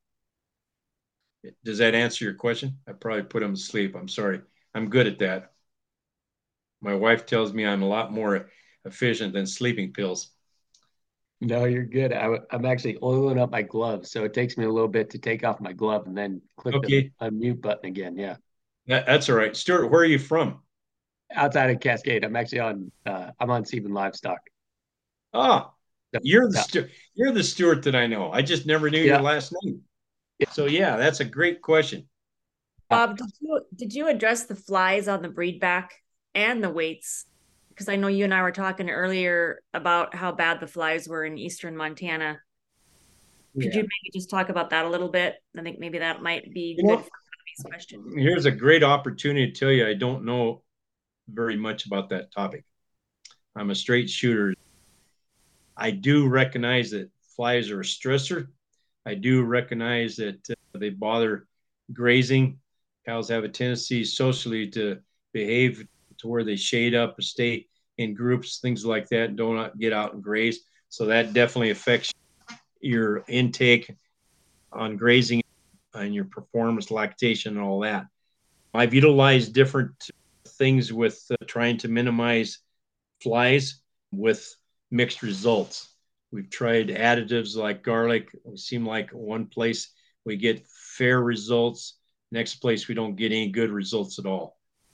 Does that answer your question? I probably put him to sleep. I'm sorry. I'm good at that. My wife tells me I'm a lot more efficient than sleeping pills. No, you're good. I, I'm actually oiling up my gloves, so it takes me a little bit to take off my glove and then click Okay. the unmute button again. Yeah. That, that's all right. Stuart, where are you from? Outside of Cascade, I'm actually on. Uh, I'm on Seaman Livestock. Ah, So, you're the yeah. Stu- you're the Stuart that I know. I just never knew your Yeah. last name. So yeah, that's a great question. Bob, did you did you address the flies on the breed back and the weights? Because I know you and I were talking earlier about how bad the flies were in eastern Montana. Could Yeah. you maybe just talk about that a little bit? I think maybe that might be You good know, for Bobby's question. Here's a great opportunity to tell you I don't know very much about that topic. I'm a straight shooter. I do recognize that flies are a stressor. I do recognize that uh, they bother grazing. Cows have a tendency socially to behave to where they shade up or stay in groups, things like that, and don't get out and graze. So that definitely affects your intake on grazing and your performance, lactation, and all that. I've utilized different things with uh, trying to minimize flies with mixed results. We've tried additives like garlic. It seems like one place we get fair results, next place we don't get any good results at all.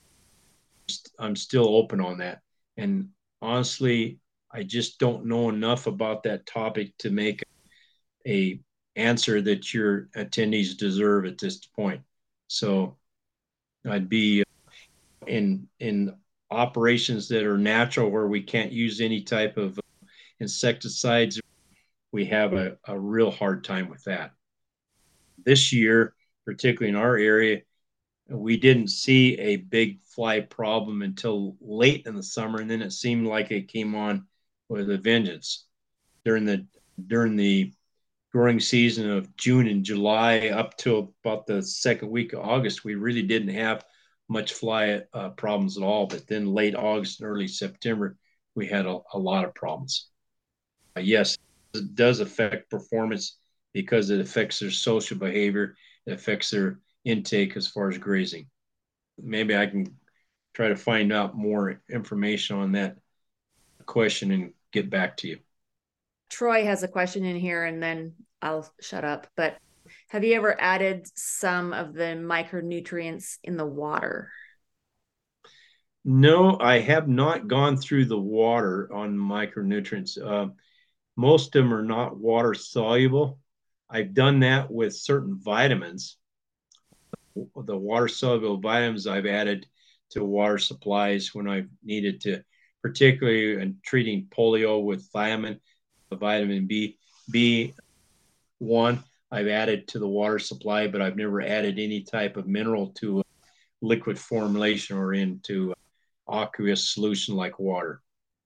I'm still open on that. And honestly, I just don't know enough about that topic to make a answer that your attendees deserve at this point. So I'd be in in operations that are natural where we can't use any type of insecticides. We have a, a real hard time with that. This year, particularly in our area, we didn't see a big fly problem until late in the summer, and then it seemed like it came on with a vengeance during the during the growing season of June and July up to about the second week of August. We really didn't have much fly uh, problems at all, but then late August and early September, we had a, a lot of problems. Uh, yes, it does affect performance because it affects their social behavior. It affects their intake as far as grazing. Maybe I can try to find out more information on that question and get back to you. Troy has a question in here and then I'll shut up. But have you ever added some of the micronutrients in the water? No, I have not gone through the water on micronutrients. Uh, most of them are not water soluble. I've done that with certain vitamins. The water soluble vitamins I've added to water supplies when I've needed to, particularly in treating polio with thiamine, vitamin B, B one, I've added to the water supply, but I've never added any type of mineral to a liquid formulation or into aqueous solution like water.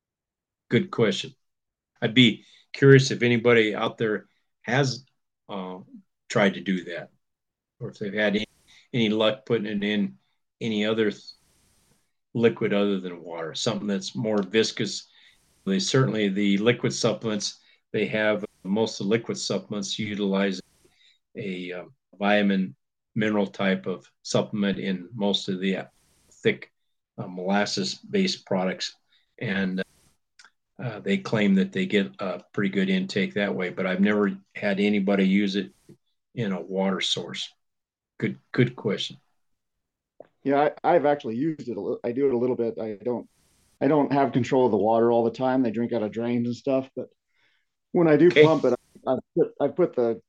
Good question. I'd be curious if anybody out there has uh, tried to do that, or if they've had any, any luck putting it in any other th- liquid other than water, something that's more viscous. They certainly, the liquid supplements, they have most of the liquid supplements utilize a uh, vitamin mineral type of supplement in most of the uh, thick uh, molasses based products. And uh, they claim that they get a pretty good intake that way, but I've never had anybody use it in a water source. Good, good question. Yeah, I, I've actually used it. A, I do it a little bit. I don't, I don't have control of the water all the time. They drink out of drains and stuff, but when I do okay. pump it, I, I put, I put the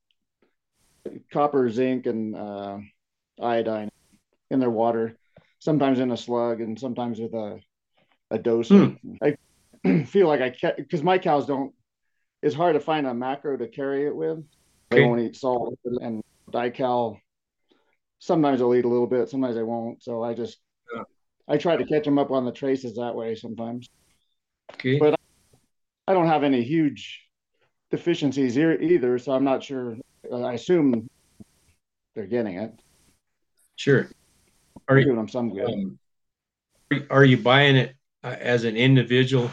copper, zinc, and uh, iodine in their water. Sometimes in a slug, and sometimes with a a doser. Hmm. I feel like I can't because my cows don't. It's hard to find a macro to carry it with. They okay. won't eat salt and dical. Sometimes they'll eat a little bit, sometimes they won't. So I just yeah. I try to catch them up on the traces that way sometimes. Okay. But I don't have any huge deficiencies here either, so I'm not sure. I assume they're getting it. Sure. Are you doing them some good? Um, are you buying it uh, as an individual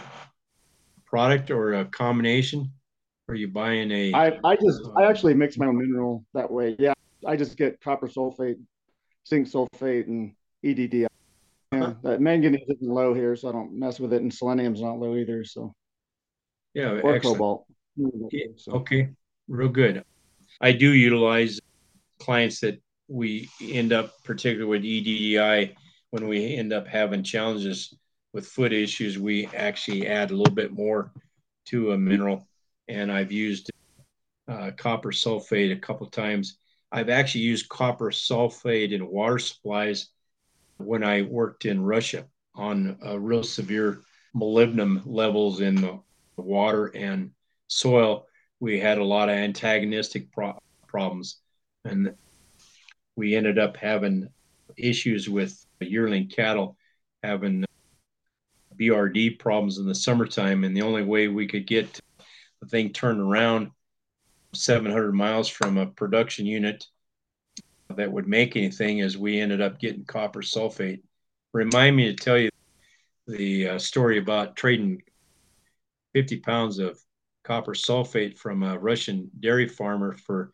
product or a combination? Are you buying a? I I just uh, I actually mix my own mineral that way. Yeah, I just get copper sulfate, zinc sulfate, and E D D. Yeah, uh-huh. That manganese isn't low here, so I don't mess with it, and selenium's not low either. So yeah, or excellent. cobalt. So. Okay, real good. I do utilize clients that we end up, particularly with E D D I, when we end up having challenges with foot issues, we actually add a little bit more to a mineral. And I've used uh, copper sulfate a couple times. I've actually used copper sulfate in water supplies when I worked in Russia on uh, real severe molybdenum levels in the water and soil. We had a lot of antagonistic pro- problems, and we ended up having issues with yearling cattle having B R D problems in the summertime. And the only way we could get the thing turned around seven hundred miles from a production unit that would make anything is we ended up getting copper sulfate. Remind me to tell you the uh, story about trading fifty pounds of copper sulfate from a Russian dairy farmer for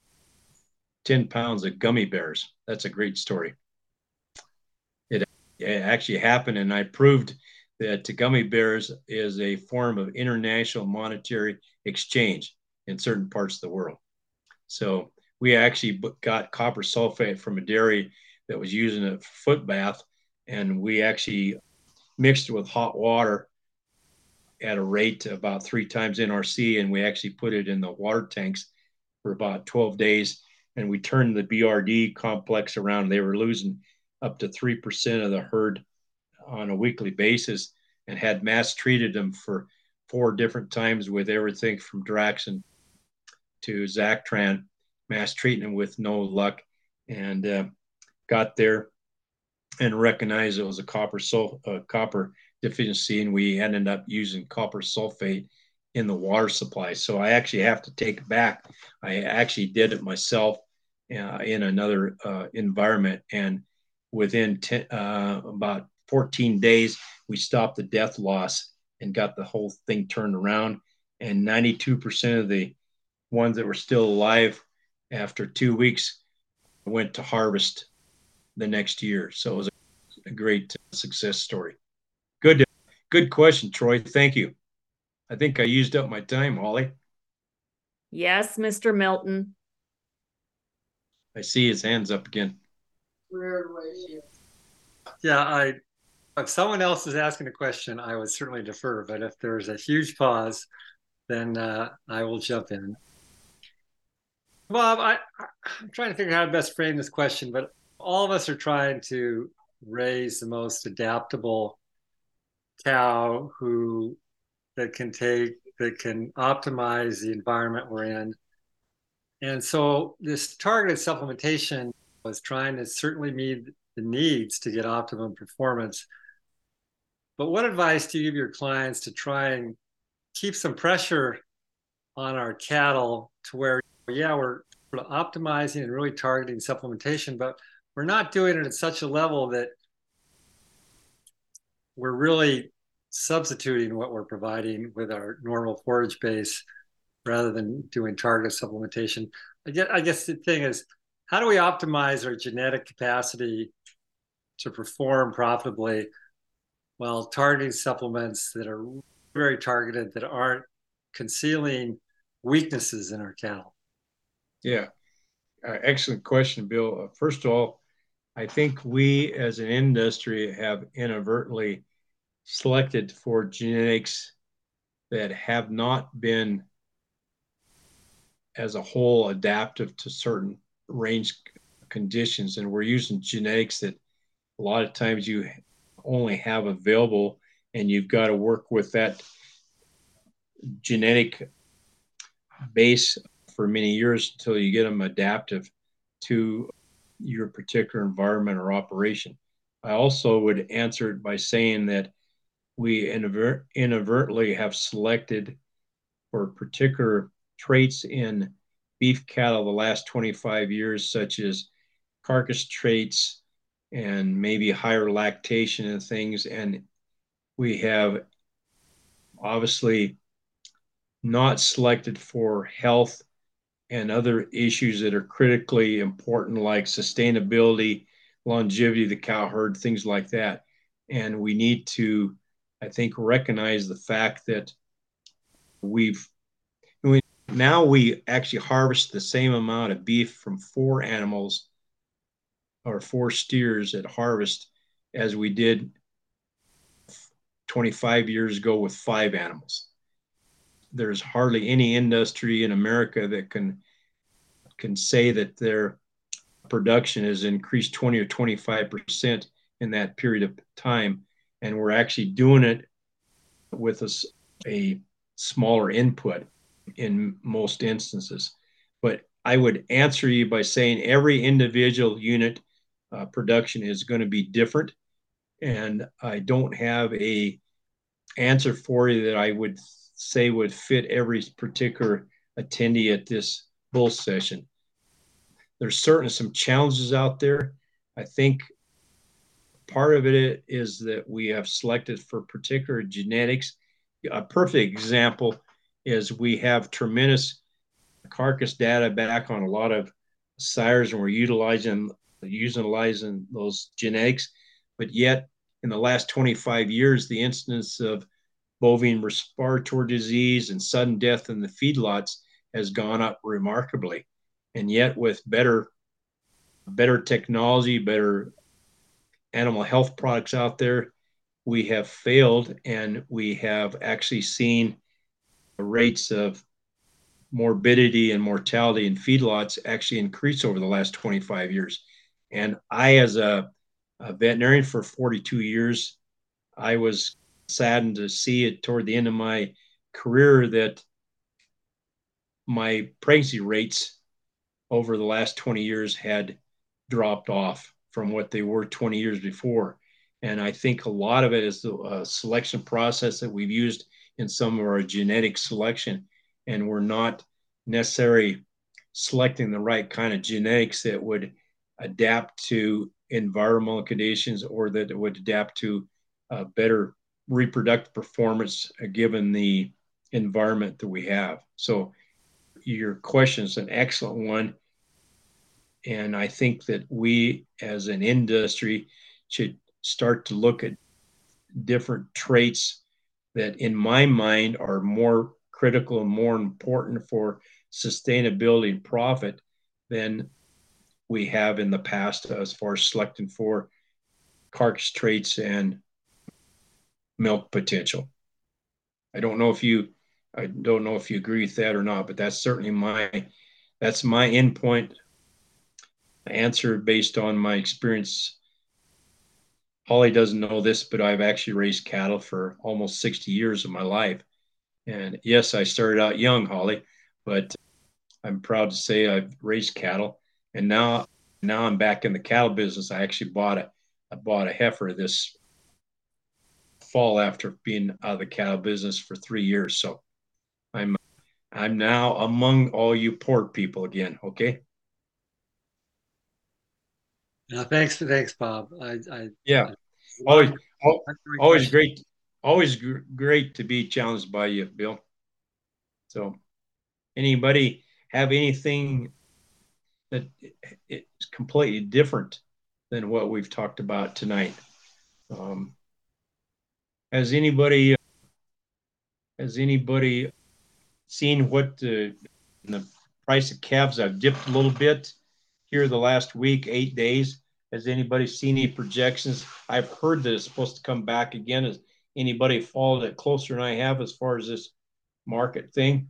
ten pounds of gummy bears. That's a great story. It, it actually happened, and I proved that gummy bears is a form of international monetary exchange in certain parts of the world. So we actually got copper sulfate from a dairy that was using a foot bath, and we actually mixed it with hot water at a rate about three times N R C, and we actually put it in the water tanks for about twelve days, and we turned the B R D complex around. They were losing up to three percent of the herd on a weekly basis, and had mass treated them for four different times with everything from Draxxin to Zactran, mass treating them with no luck, and uh, got there and recognized it was a copper sul- uh, copper deficiency, and we ended up using copper sulfate in the water supply. So I actually have to take it back. I actually did it myself uh, in another uh, environment, and within ten, uh, about fourteen days, we stopped the death loss and got the whole thing turned around. And ninety-two percent of the ones that were still alive after two weeks went to harvest the next year. So it was a, a great success story. Good, good question, Troy. Thank you. I think I used up my time, Holly. Yes, Mister Milton. I see his hands up again. Yeah, I. If someone else is asking a question, I would certainly defer. But if there's a huge pause, then uh, I will jump in. Bob, I, I'm trying to figure out how to best frame this question, but all of us are trying to raise the most adaptable cow who that can take that can optimize the environment we're in. And so this targeted supplementation was trying to certainly meet the needs to get optimum performance. But what advice do you give your clients to try and keep some pressure on our cattle to where, yeah, we're optimizing and really targeting supplementation, but we're not doing it at such a level that we're really substituting what we're providing with our normal forage base rather than doing targeted supplementation. I guess, I guess the thing is, how do we optimize our genetic capacity to perform profitably while targeting supplements that are very targeted, that aren't concealing weaknesses in our cattle? Yeah, uh, excellent question, Bill. Uh, first of all, I think we as an industry have inadvertently selected for genetics that have not been as a whole adaptive to certain range conditions. And we're using genetics that a lot of times you only have available, and you've got to work with that genetic base for many years until you get them adaptive to your particular environment or operation. I also would answer it by saying that we inadvertently have selected for particular traits in beef cattle the last twenty-five years, such as carcass traits and maybe higher lactation and things. And we have obviously not selected for health and other issues that are critically important, like sustainability, longevity of the cow herd, things like that. And we need to, I think, recognize the fact that we've now we actually harvest the same amount of beef from four animals or four steers at harvest as we did twenty-five years ago with five animals. There's hardly any industry in America that can can say that their production has increased twenty or twenty-five percent in that period of time. And we're actually doing it with a, a smaller input in most instances. But I would answer you by saying every individual unit uh, production is going to be different. And I don't have a answer for you that I would say would fit every particular attendee at this bull session. There's certainly some challenges out there. I think part of it is that we have selected for particular genetics. A perfect example is we have tremendous carcass data back on a lot of sires, and we're utilizing utilizing those genetics. But yet, in the last twenty-five years, the incidence of bovine respiratory disease and sudden death in the feedlots has gone up remarkably. And yet, with better, better technology, better animal health products out there, we have failed, and we have actually seen rates of morbidity and mortality in feedlots actually increase over the last twenty-five years. And I, as a, a veterinarian for forty-two years, I was saddened to see it toward the end of my career that my pregnancy rates over the last twenty years had dropped off from what they were twenty years before. And I think a lot of it is the uh, selection process that we've used in some of our genetic selection. And we're not necessarily selecting the right kind of genetics that would adapt to environmental conditions or that would adapt to uh, better reproductive performance uh, given the environment that we have. So your question is an excellent one. And I think that we as an industry should start to look at different traits that in my mind are more critical and more important for sustainability and profit than we have in the past as far as selecting for carcass traits and milk potential. I don't know if you I don't know if you agree with that or not, but that's certainly my that's my endpoint answer based on my experience. Holly doesn't know this, but I've actually raised cattle for almost sixty years of my life. And yes, I started out young, Holly, but I'm proud to say I've raised cattle. And now, now I'm back in the cattle business. I actually bought a, I bought a heifer this fall after being out of the cattle business for three years. So I'm, I'm now among all you pork people again. Okay. No, thanks, thanks, Bob. I, I yeah, I, always, always great, always great to be challenged by you, Bill. So, anybody have anything that is completely different than what we've talked about tonight? Um, has anybody has anybody seen what the, the price of calves? I've dipped a little bit here the last week, eight days. Has anybody seen any projections? I've heard that it's supposed to come back again. Has anybody followed it closer than I have as far as this market thing?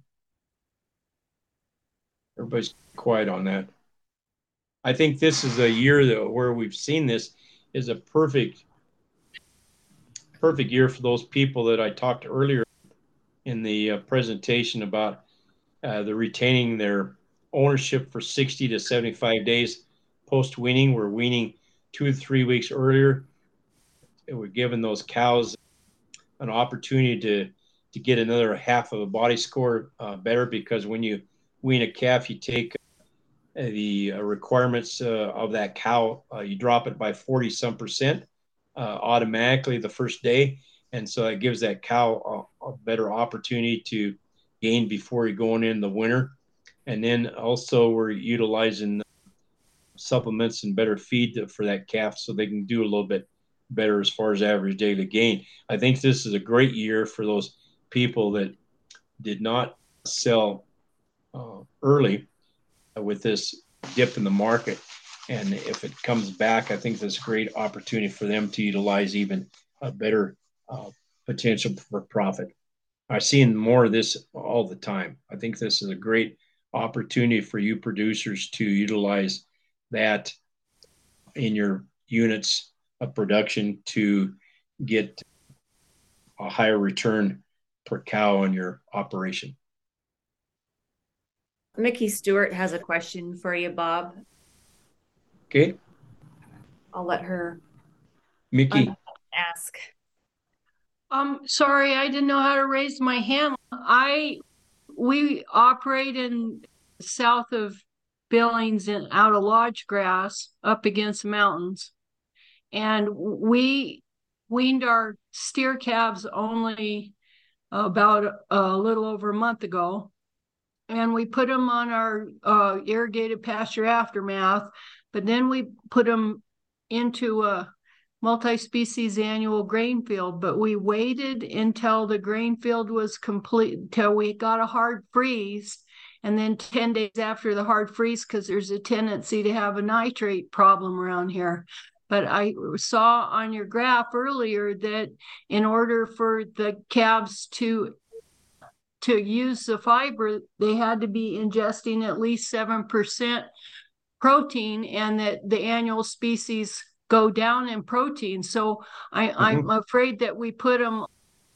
Everybody's quiet on that. I think this is a year that where we've seen this is a perfect, perfect year for those people that I talked earlier in the uh, presentation about uh, the retaining their ownership for sixty to seventy-five days post weaning. We're weaning two to three weeks earlier. And we're giving those cows an opportunity to to get another half of a body score uh, better, because when you wean a calf, you take the uh, requirements uh, of that cow, uh, you drop it by forty some percent uh, automatically the first day. And so it gives that cow a, a better opportunity to gain before you're going in the winter. And then also we're utilizing supplements and better feed for that calf so they can do a little bit better as far as average daily gain. I think this is a great year for those people that did not sell uh, early with this dip in the market. And if it comes back, I think there's a great opportunity for them to utilize even a better uh, potential for profit. I've seen more of this all the time. I think this is a great opportunity for you producers to utilize that in your units of production to get a higher return per cow on your operation. Mickey Stewart has a question for you, Bob. Okay. I'll let her Mickey ask. Um, sorry, I didn't know how to raise my hand. I we operate in south of Billings and out of Lodge Grass up against the mountains. And we weaned our steer calves only about a little over a month ago. And we put them on our uh, irrigated pasture aftermath, but then we put them into a multi-species annual grain field. But we waited until the grain field was complete, till we got a hard freeze. And then ten days after the hard freeze, because there's a tendency to have a nitrate problem around here. But I saw on your graph earlier that in order for the calves to to use the fiber, they had to be ingesting at least seven percent protein, and that the annual species go down in protein. So I, mm-hmm. I'm afraid that we put them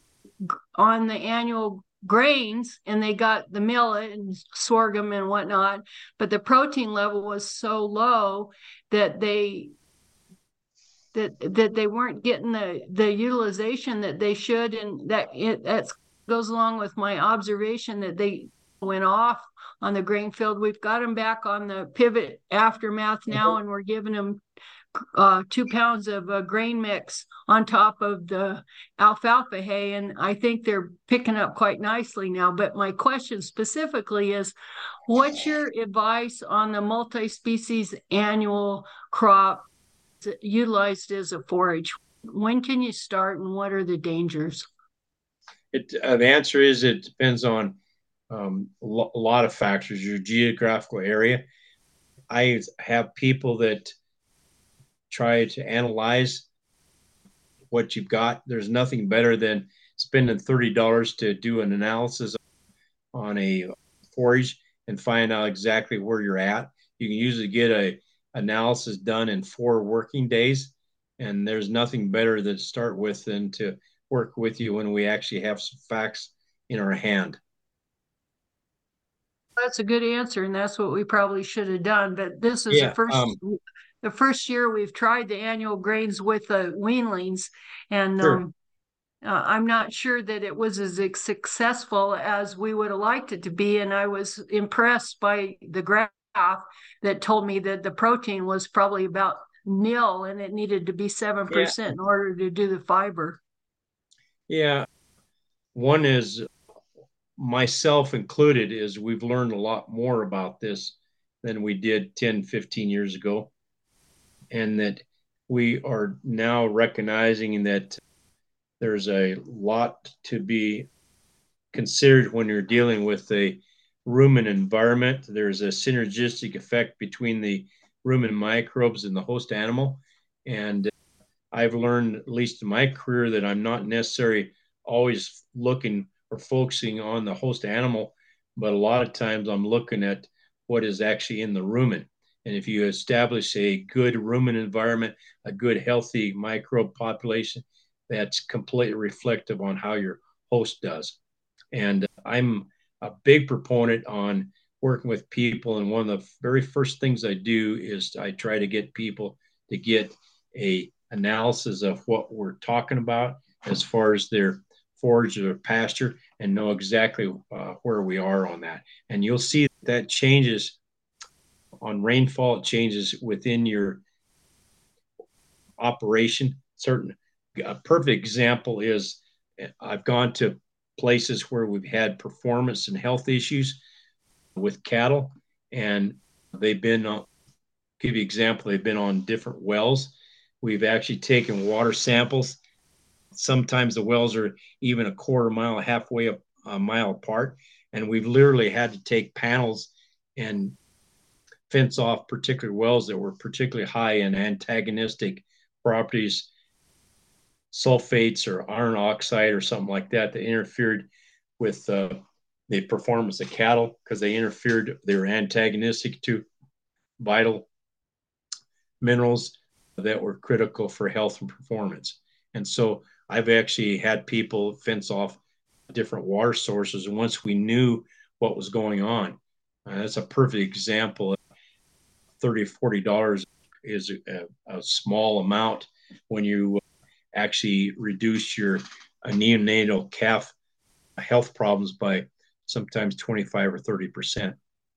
on the annual grains and they got the millet and sorghum and whatnot, but the protein level was so low that they that that they weren't getting the the utilization that they should, and that it that's goes along with my observation that they went off on the grain field. We've got them back on the pivot aftermath now, and we're giving them uh, two pounds of uh, grain mix on top of the alfalfa hay, and I think they're picking up quite nicely now. But my question specifically is, what's your advice on the multi-species annual crop utilized as a forage? When can you start, and what are the dangers? It, uh, the answer is it depends on um, lo- a lot of factors, your geographical area. I have people that try to analyze what you've got. There's nothing better than spending thirty dollars to do an analysis on a forage and find out exactly where you're at. You can usually get a analysis done in four working days, and there's nothing better to start with than to work with you when we actually have some facts in our hand. That's a good answer, and that's what we probably should have done. But this is yeah, the first um, the first year we've tried the annual grains with the weanlings, and sure. um, uh, I'm not sure that it was as successful as we would have liked it to be. And I was impressed by the graph that told me that the protein was probably about nil, and it needed to be seven percent yeah. in order to do the fiber. Yeah, one is, myself included, is we've learned a lot more about this than we did ten, fifteen years ago. And that we are now recognizing that there's a lot to be considered when you're dealing with a rumen environment. There's a synergistic effect between the rumen microbes and the host animal. And I've learned, at least in my career, that I'm not necessarily always looking or focusing on the host animal, but a lot of times I'm looking at what is actually in the rumen. And if you establish a good rumen environment, a good healthy microbe population, that's completely reflective on how your host does. And I'm a big proponent on working with people. And one of the very first things I do is I try to get people to get a analysis of what we're talking about as far as their forage or pasture, and know exactly uh, where we are on that. And you'll see that, that changes on rainfall. It changes within your operation. Certain a perfect example is I've gone to places where we've had performance and health issues with cattle, and they've been on, give you an example, they've been on different wells. We've actually taken water samples. Sometimes the wells are even a quarter mile, halfway a, a mile apart. And we've literally had to take panels and fence off particular wells that were particularly high in antagonistic properties, sulfates or iron oxide or something like that, that interfered with uh, the performance of cattle because they interfered, they were antagonistic to vital minerals that were critical for health and performance. And so I've actually had people fence off different water sources. And once we knew what was going on, uh, that's a perfect example. thirty, forty dollars is a, a small amount when you actually reduce your uh, neonatal calf health problems by sometimes twenty-five or thirty percent.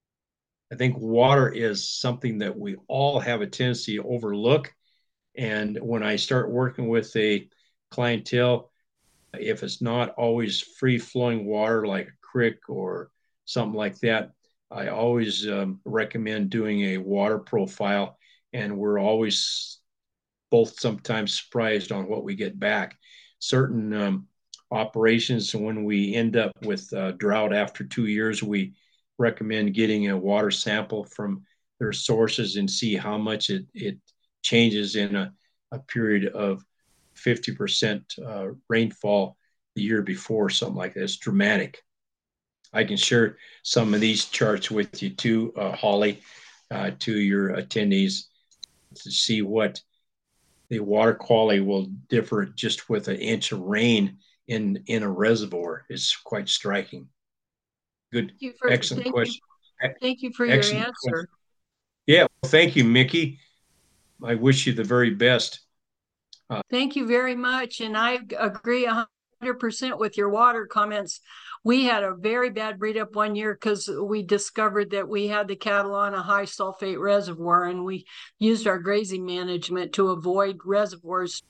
I think water is something that we all have a tendency to overlook. And when I start working with a clientele, if it's not always free flowing water like a creek or something like that, I always um, recommend doing a water profile. And we're always both sometimes surprised on what we get back. Certain um, operations, when we end up with uh, drought after two years, we recommend getting a water sample from their sources and see how much it, it changes in a, a period of fifty percent uh, rainfall the year before, something like that. It's dramatic. I can share some of these charts with you too, uh, Holly, uh, to your attendees to see what the water quality will differ just with an inch of rain in, in a reservoir. It's quite striking. Good, for, excellent thank question. You, thank you for excellent your answer. Question. Yeah, well, thank you, Mickey. I wish you the very best. Uh, thank you very much. And I agree one hundred percent with your water comments. We had a very bad breed up one year because we discovered that we had the cattle on a high sulfate reservoir, and we used our grazing management to avoid reservoirs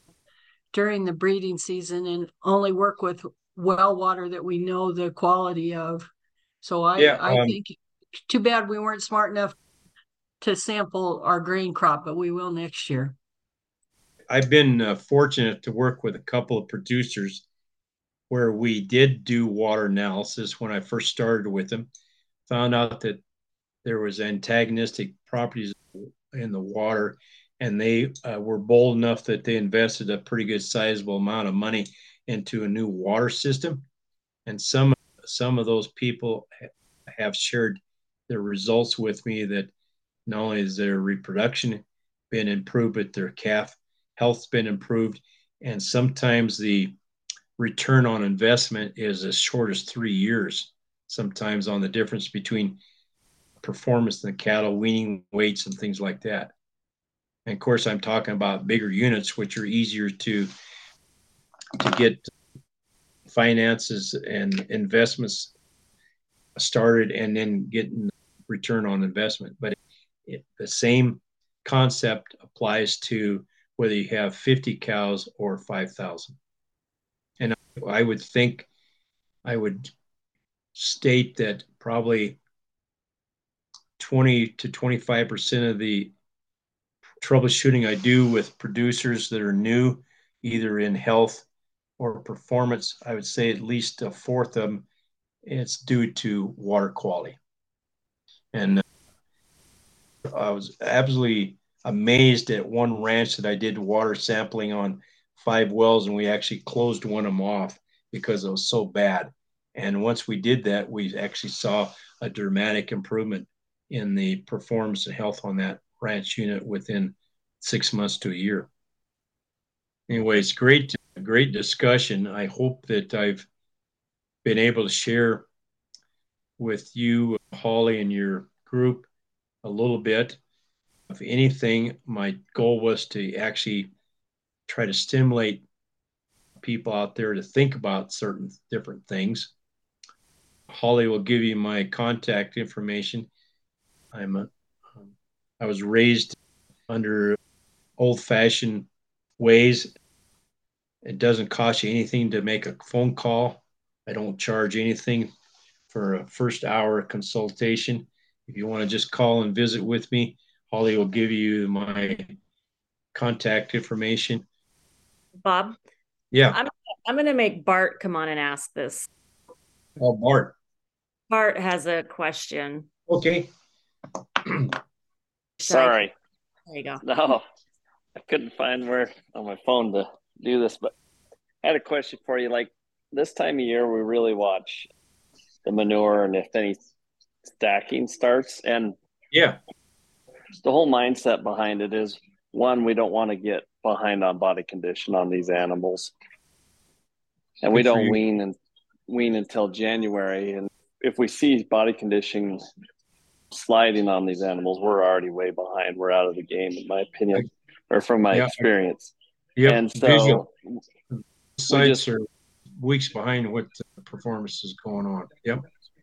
during the breeding season and only work with well water that we know the quality of. So I, yeah, I um, think too bad we weren't smart enough to sample our grain crop, but we will next year. I've been uh, fortunate to work with a couple of producers where we did do water analysis when I first started with them, found out that there was antagonistic properties in the water, and they uh, were bold enough that they invested a pretty good sizable amount of money into a new water system. And some, some of those people ha- have shared their results with me that not only has their reproduction been improved, but their calf health's been improved. And sometimes the return on investment is as short as three years, sometimes on the difference between performance in the cattle, weaning weights, and things like that. And of course, I'm talking about bigger units, which are easier to, to get finances and investments started and then getting return on investment. But it, the same concept applies to whether you have fifty cows or five thousand. And I would think, I would state that probably twenty to twenty-five percent of the troubleshooting I do with producers that are new, either in health or performance, I would say at least a fourth of them, it's due to water quality. And I was absolutely amazed at one ranch that I did water sampling on five wells, and we actually closed one of them off because it was so bad. And once we did that, we actually saw a dramatic improvement in the performance and health on that ranch unit within six months to a year. Anyway, it's great, great discussion. I hope that I've been able to share with you, Holly, and your group a little bit. If anything, my goal was to actually try to stimulate people out there to think about certain different things. Holly will give you my contact information. I'm a, um, I was raised under old-fashioned ways. It doesn't cost you anything to make a phone call. I don't charge anything for a first hour consultation. If you want to just call and visit with me, Holly will give you my contact information. Bob? Yeah. I'm, I'm going to make Bart come on and ask this. Oh, Bart. Bart has a question. Okay. Sorry. There you go. No, I couldn't find where on my phone to do this, but I had a question for you. Like this time of year, we really watch the manure and if any stacking starts. And yeah, the whole mindset behind it is, one, we don't want to get behind on body condition on these animals. And we don't wean and wean until January. And if we see body condition sliding on these animals, we're already way behind. We're out of the game, in my opinion, or from my yeah. experience. Yeah, and so sites just, are weeks behind what the performance is going on. Yep.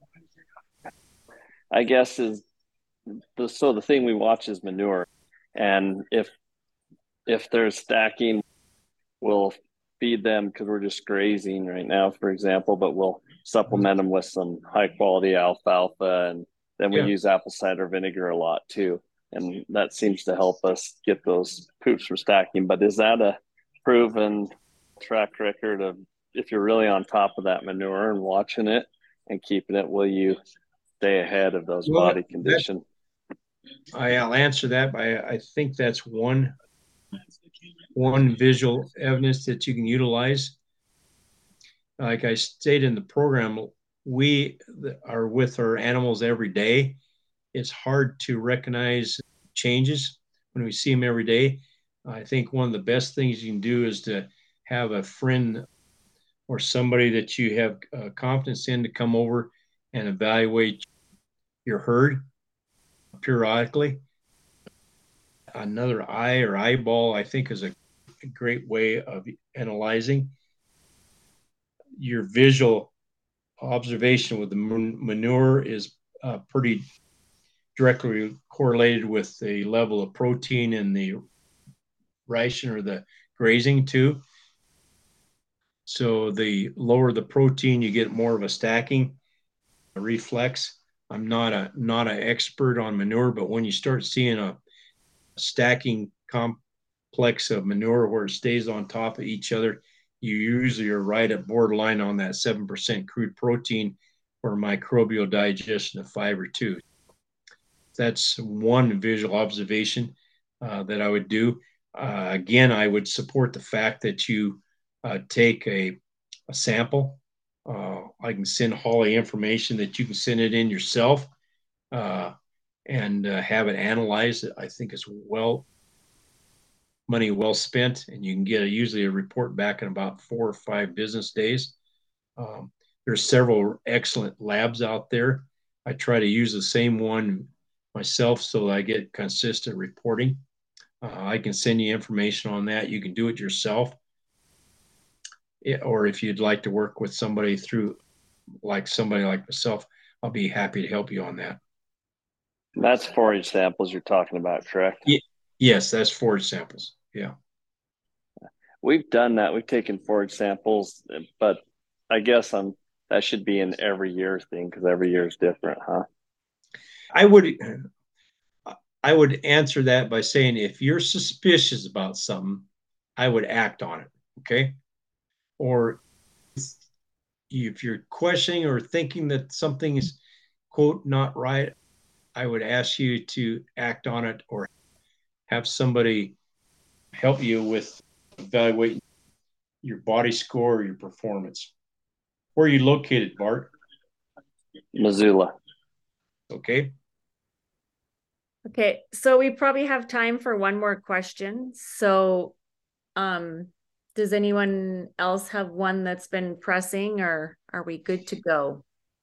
I guess is the so the thing we watch is manure, and if if there's stacking, we'll feed them because we're just grazing right now, for example, but we'll supplement them with some high quality alfalfa, and then we yeah. use apple cider vinegar a lot too. And that seems to help us get those poops from stacking. But is that a proven track record of if you're really on top of that manure and watching it and keeping it, will you stay ahead of those well, body condition? I'll answer that by I think that's one one visual evidence that you can utilize. Like I stated in the program, we are with our animals every day. It's hard to recognize changes when we see them every day. I think one of the best things you can do is to have a friend or somebody that you have uh, confidence in to come over and evaluate your herd periodically. Another eye or eyeball, I think, is a, a great way of analyzing. Your visual observation with the manure is uh, pretty directly correlated with the level of protein in the ration or the grazing too. So the lower the protein, you get more of a stacking a reflex. I'm not a not an expert on manure, but when you start seeing a stacking complex of manure where it stays on top of each other, you usually are right at borderline on that seven percent crude protein or microbial digestion of five or two. That's one visual observation uh, that I would do. Uh, again, I would support the fact that you uh, take a, a sample. Uh, I can send Holly information that you can send it in yourself uh, and uh, have it analyzed. I think it's well money well spent, and you can get a, usually a report back in about four or five business days. Um, there's several excellent labs out there. I try to use the same one myself so that I get consistent reporting. Uh, I can send you information on that. You can do it yourself. It, or if you'd like to work with somebody through, like somebody like myself, I'll be happy to help you on that. That's forage samples you're talking about, correct? Yeah, yes, that's forage samples. Yeah. We've done that. We've taken forage samples, but I guess I'm, that should be an every year thing because every year is different, huh? I would I would answer that by saying if you're suspicious about something, I would act on it, okay? Or if you're questioning or thinking that something is, quote, not right, I would ask you to act on it or have somebody help you with evaluating your body score or your performance. Where are you located, Bart? Missoula. Okay. Okay, so we probably have time for one more question. So um, does anyone else have one that's been pressing, or are we good to go?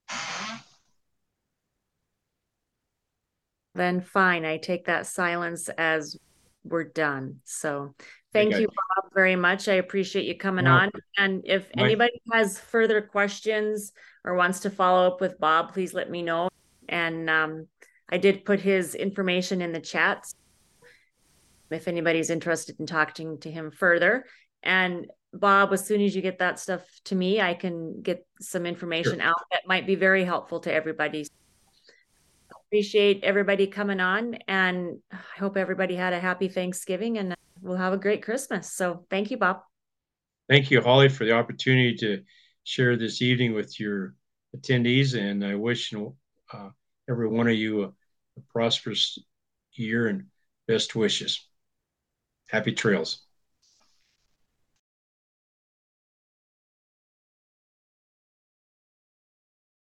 Then fine, I take that silence as we're done. So thank you, Bob, very much. I appreciate you coming on. And if anybody has further questions or wants to follow up with Bob, please let me know. And um, I did put his information in the chat if anybody's interested in talking to him further. And Bob, as soon as you get that stuff to me, I can get some information sure. out that might be very helpful to everybody. Appreciate everybody coming on, and I hope everybody had a happy Thanksgiving, and we'll have a great Christmas. So thank you, Bob. Thank you, Holly, for the opportunity to share this evening with your attendees, and I wish uh, every one of you a, a prosperous year and best wishes. Happy trails.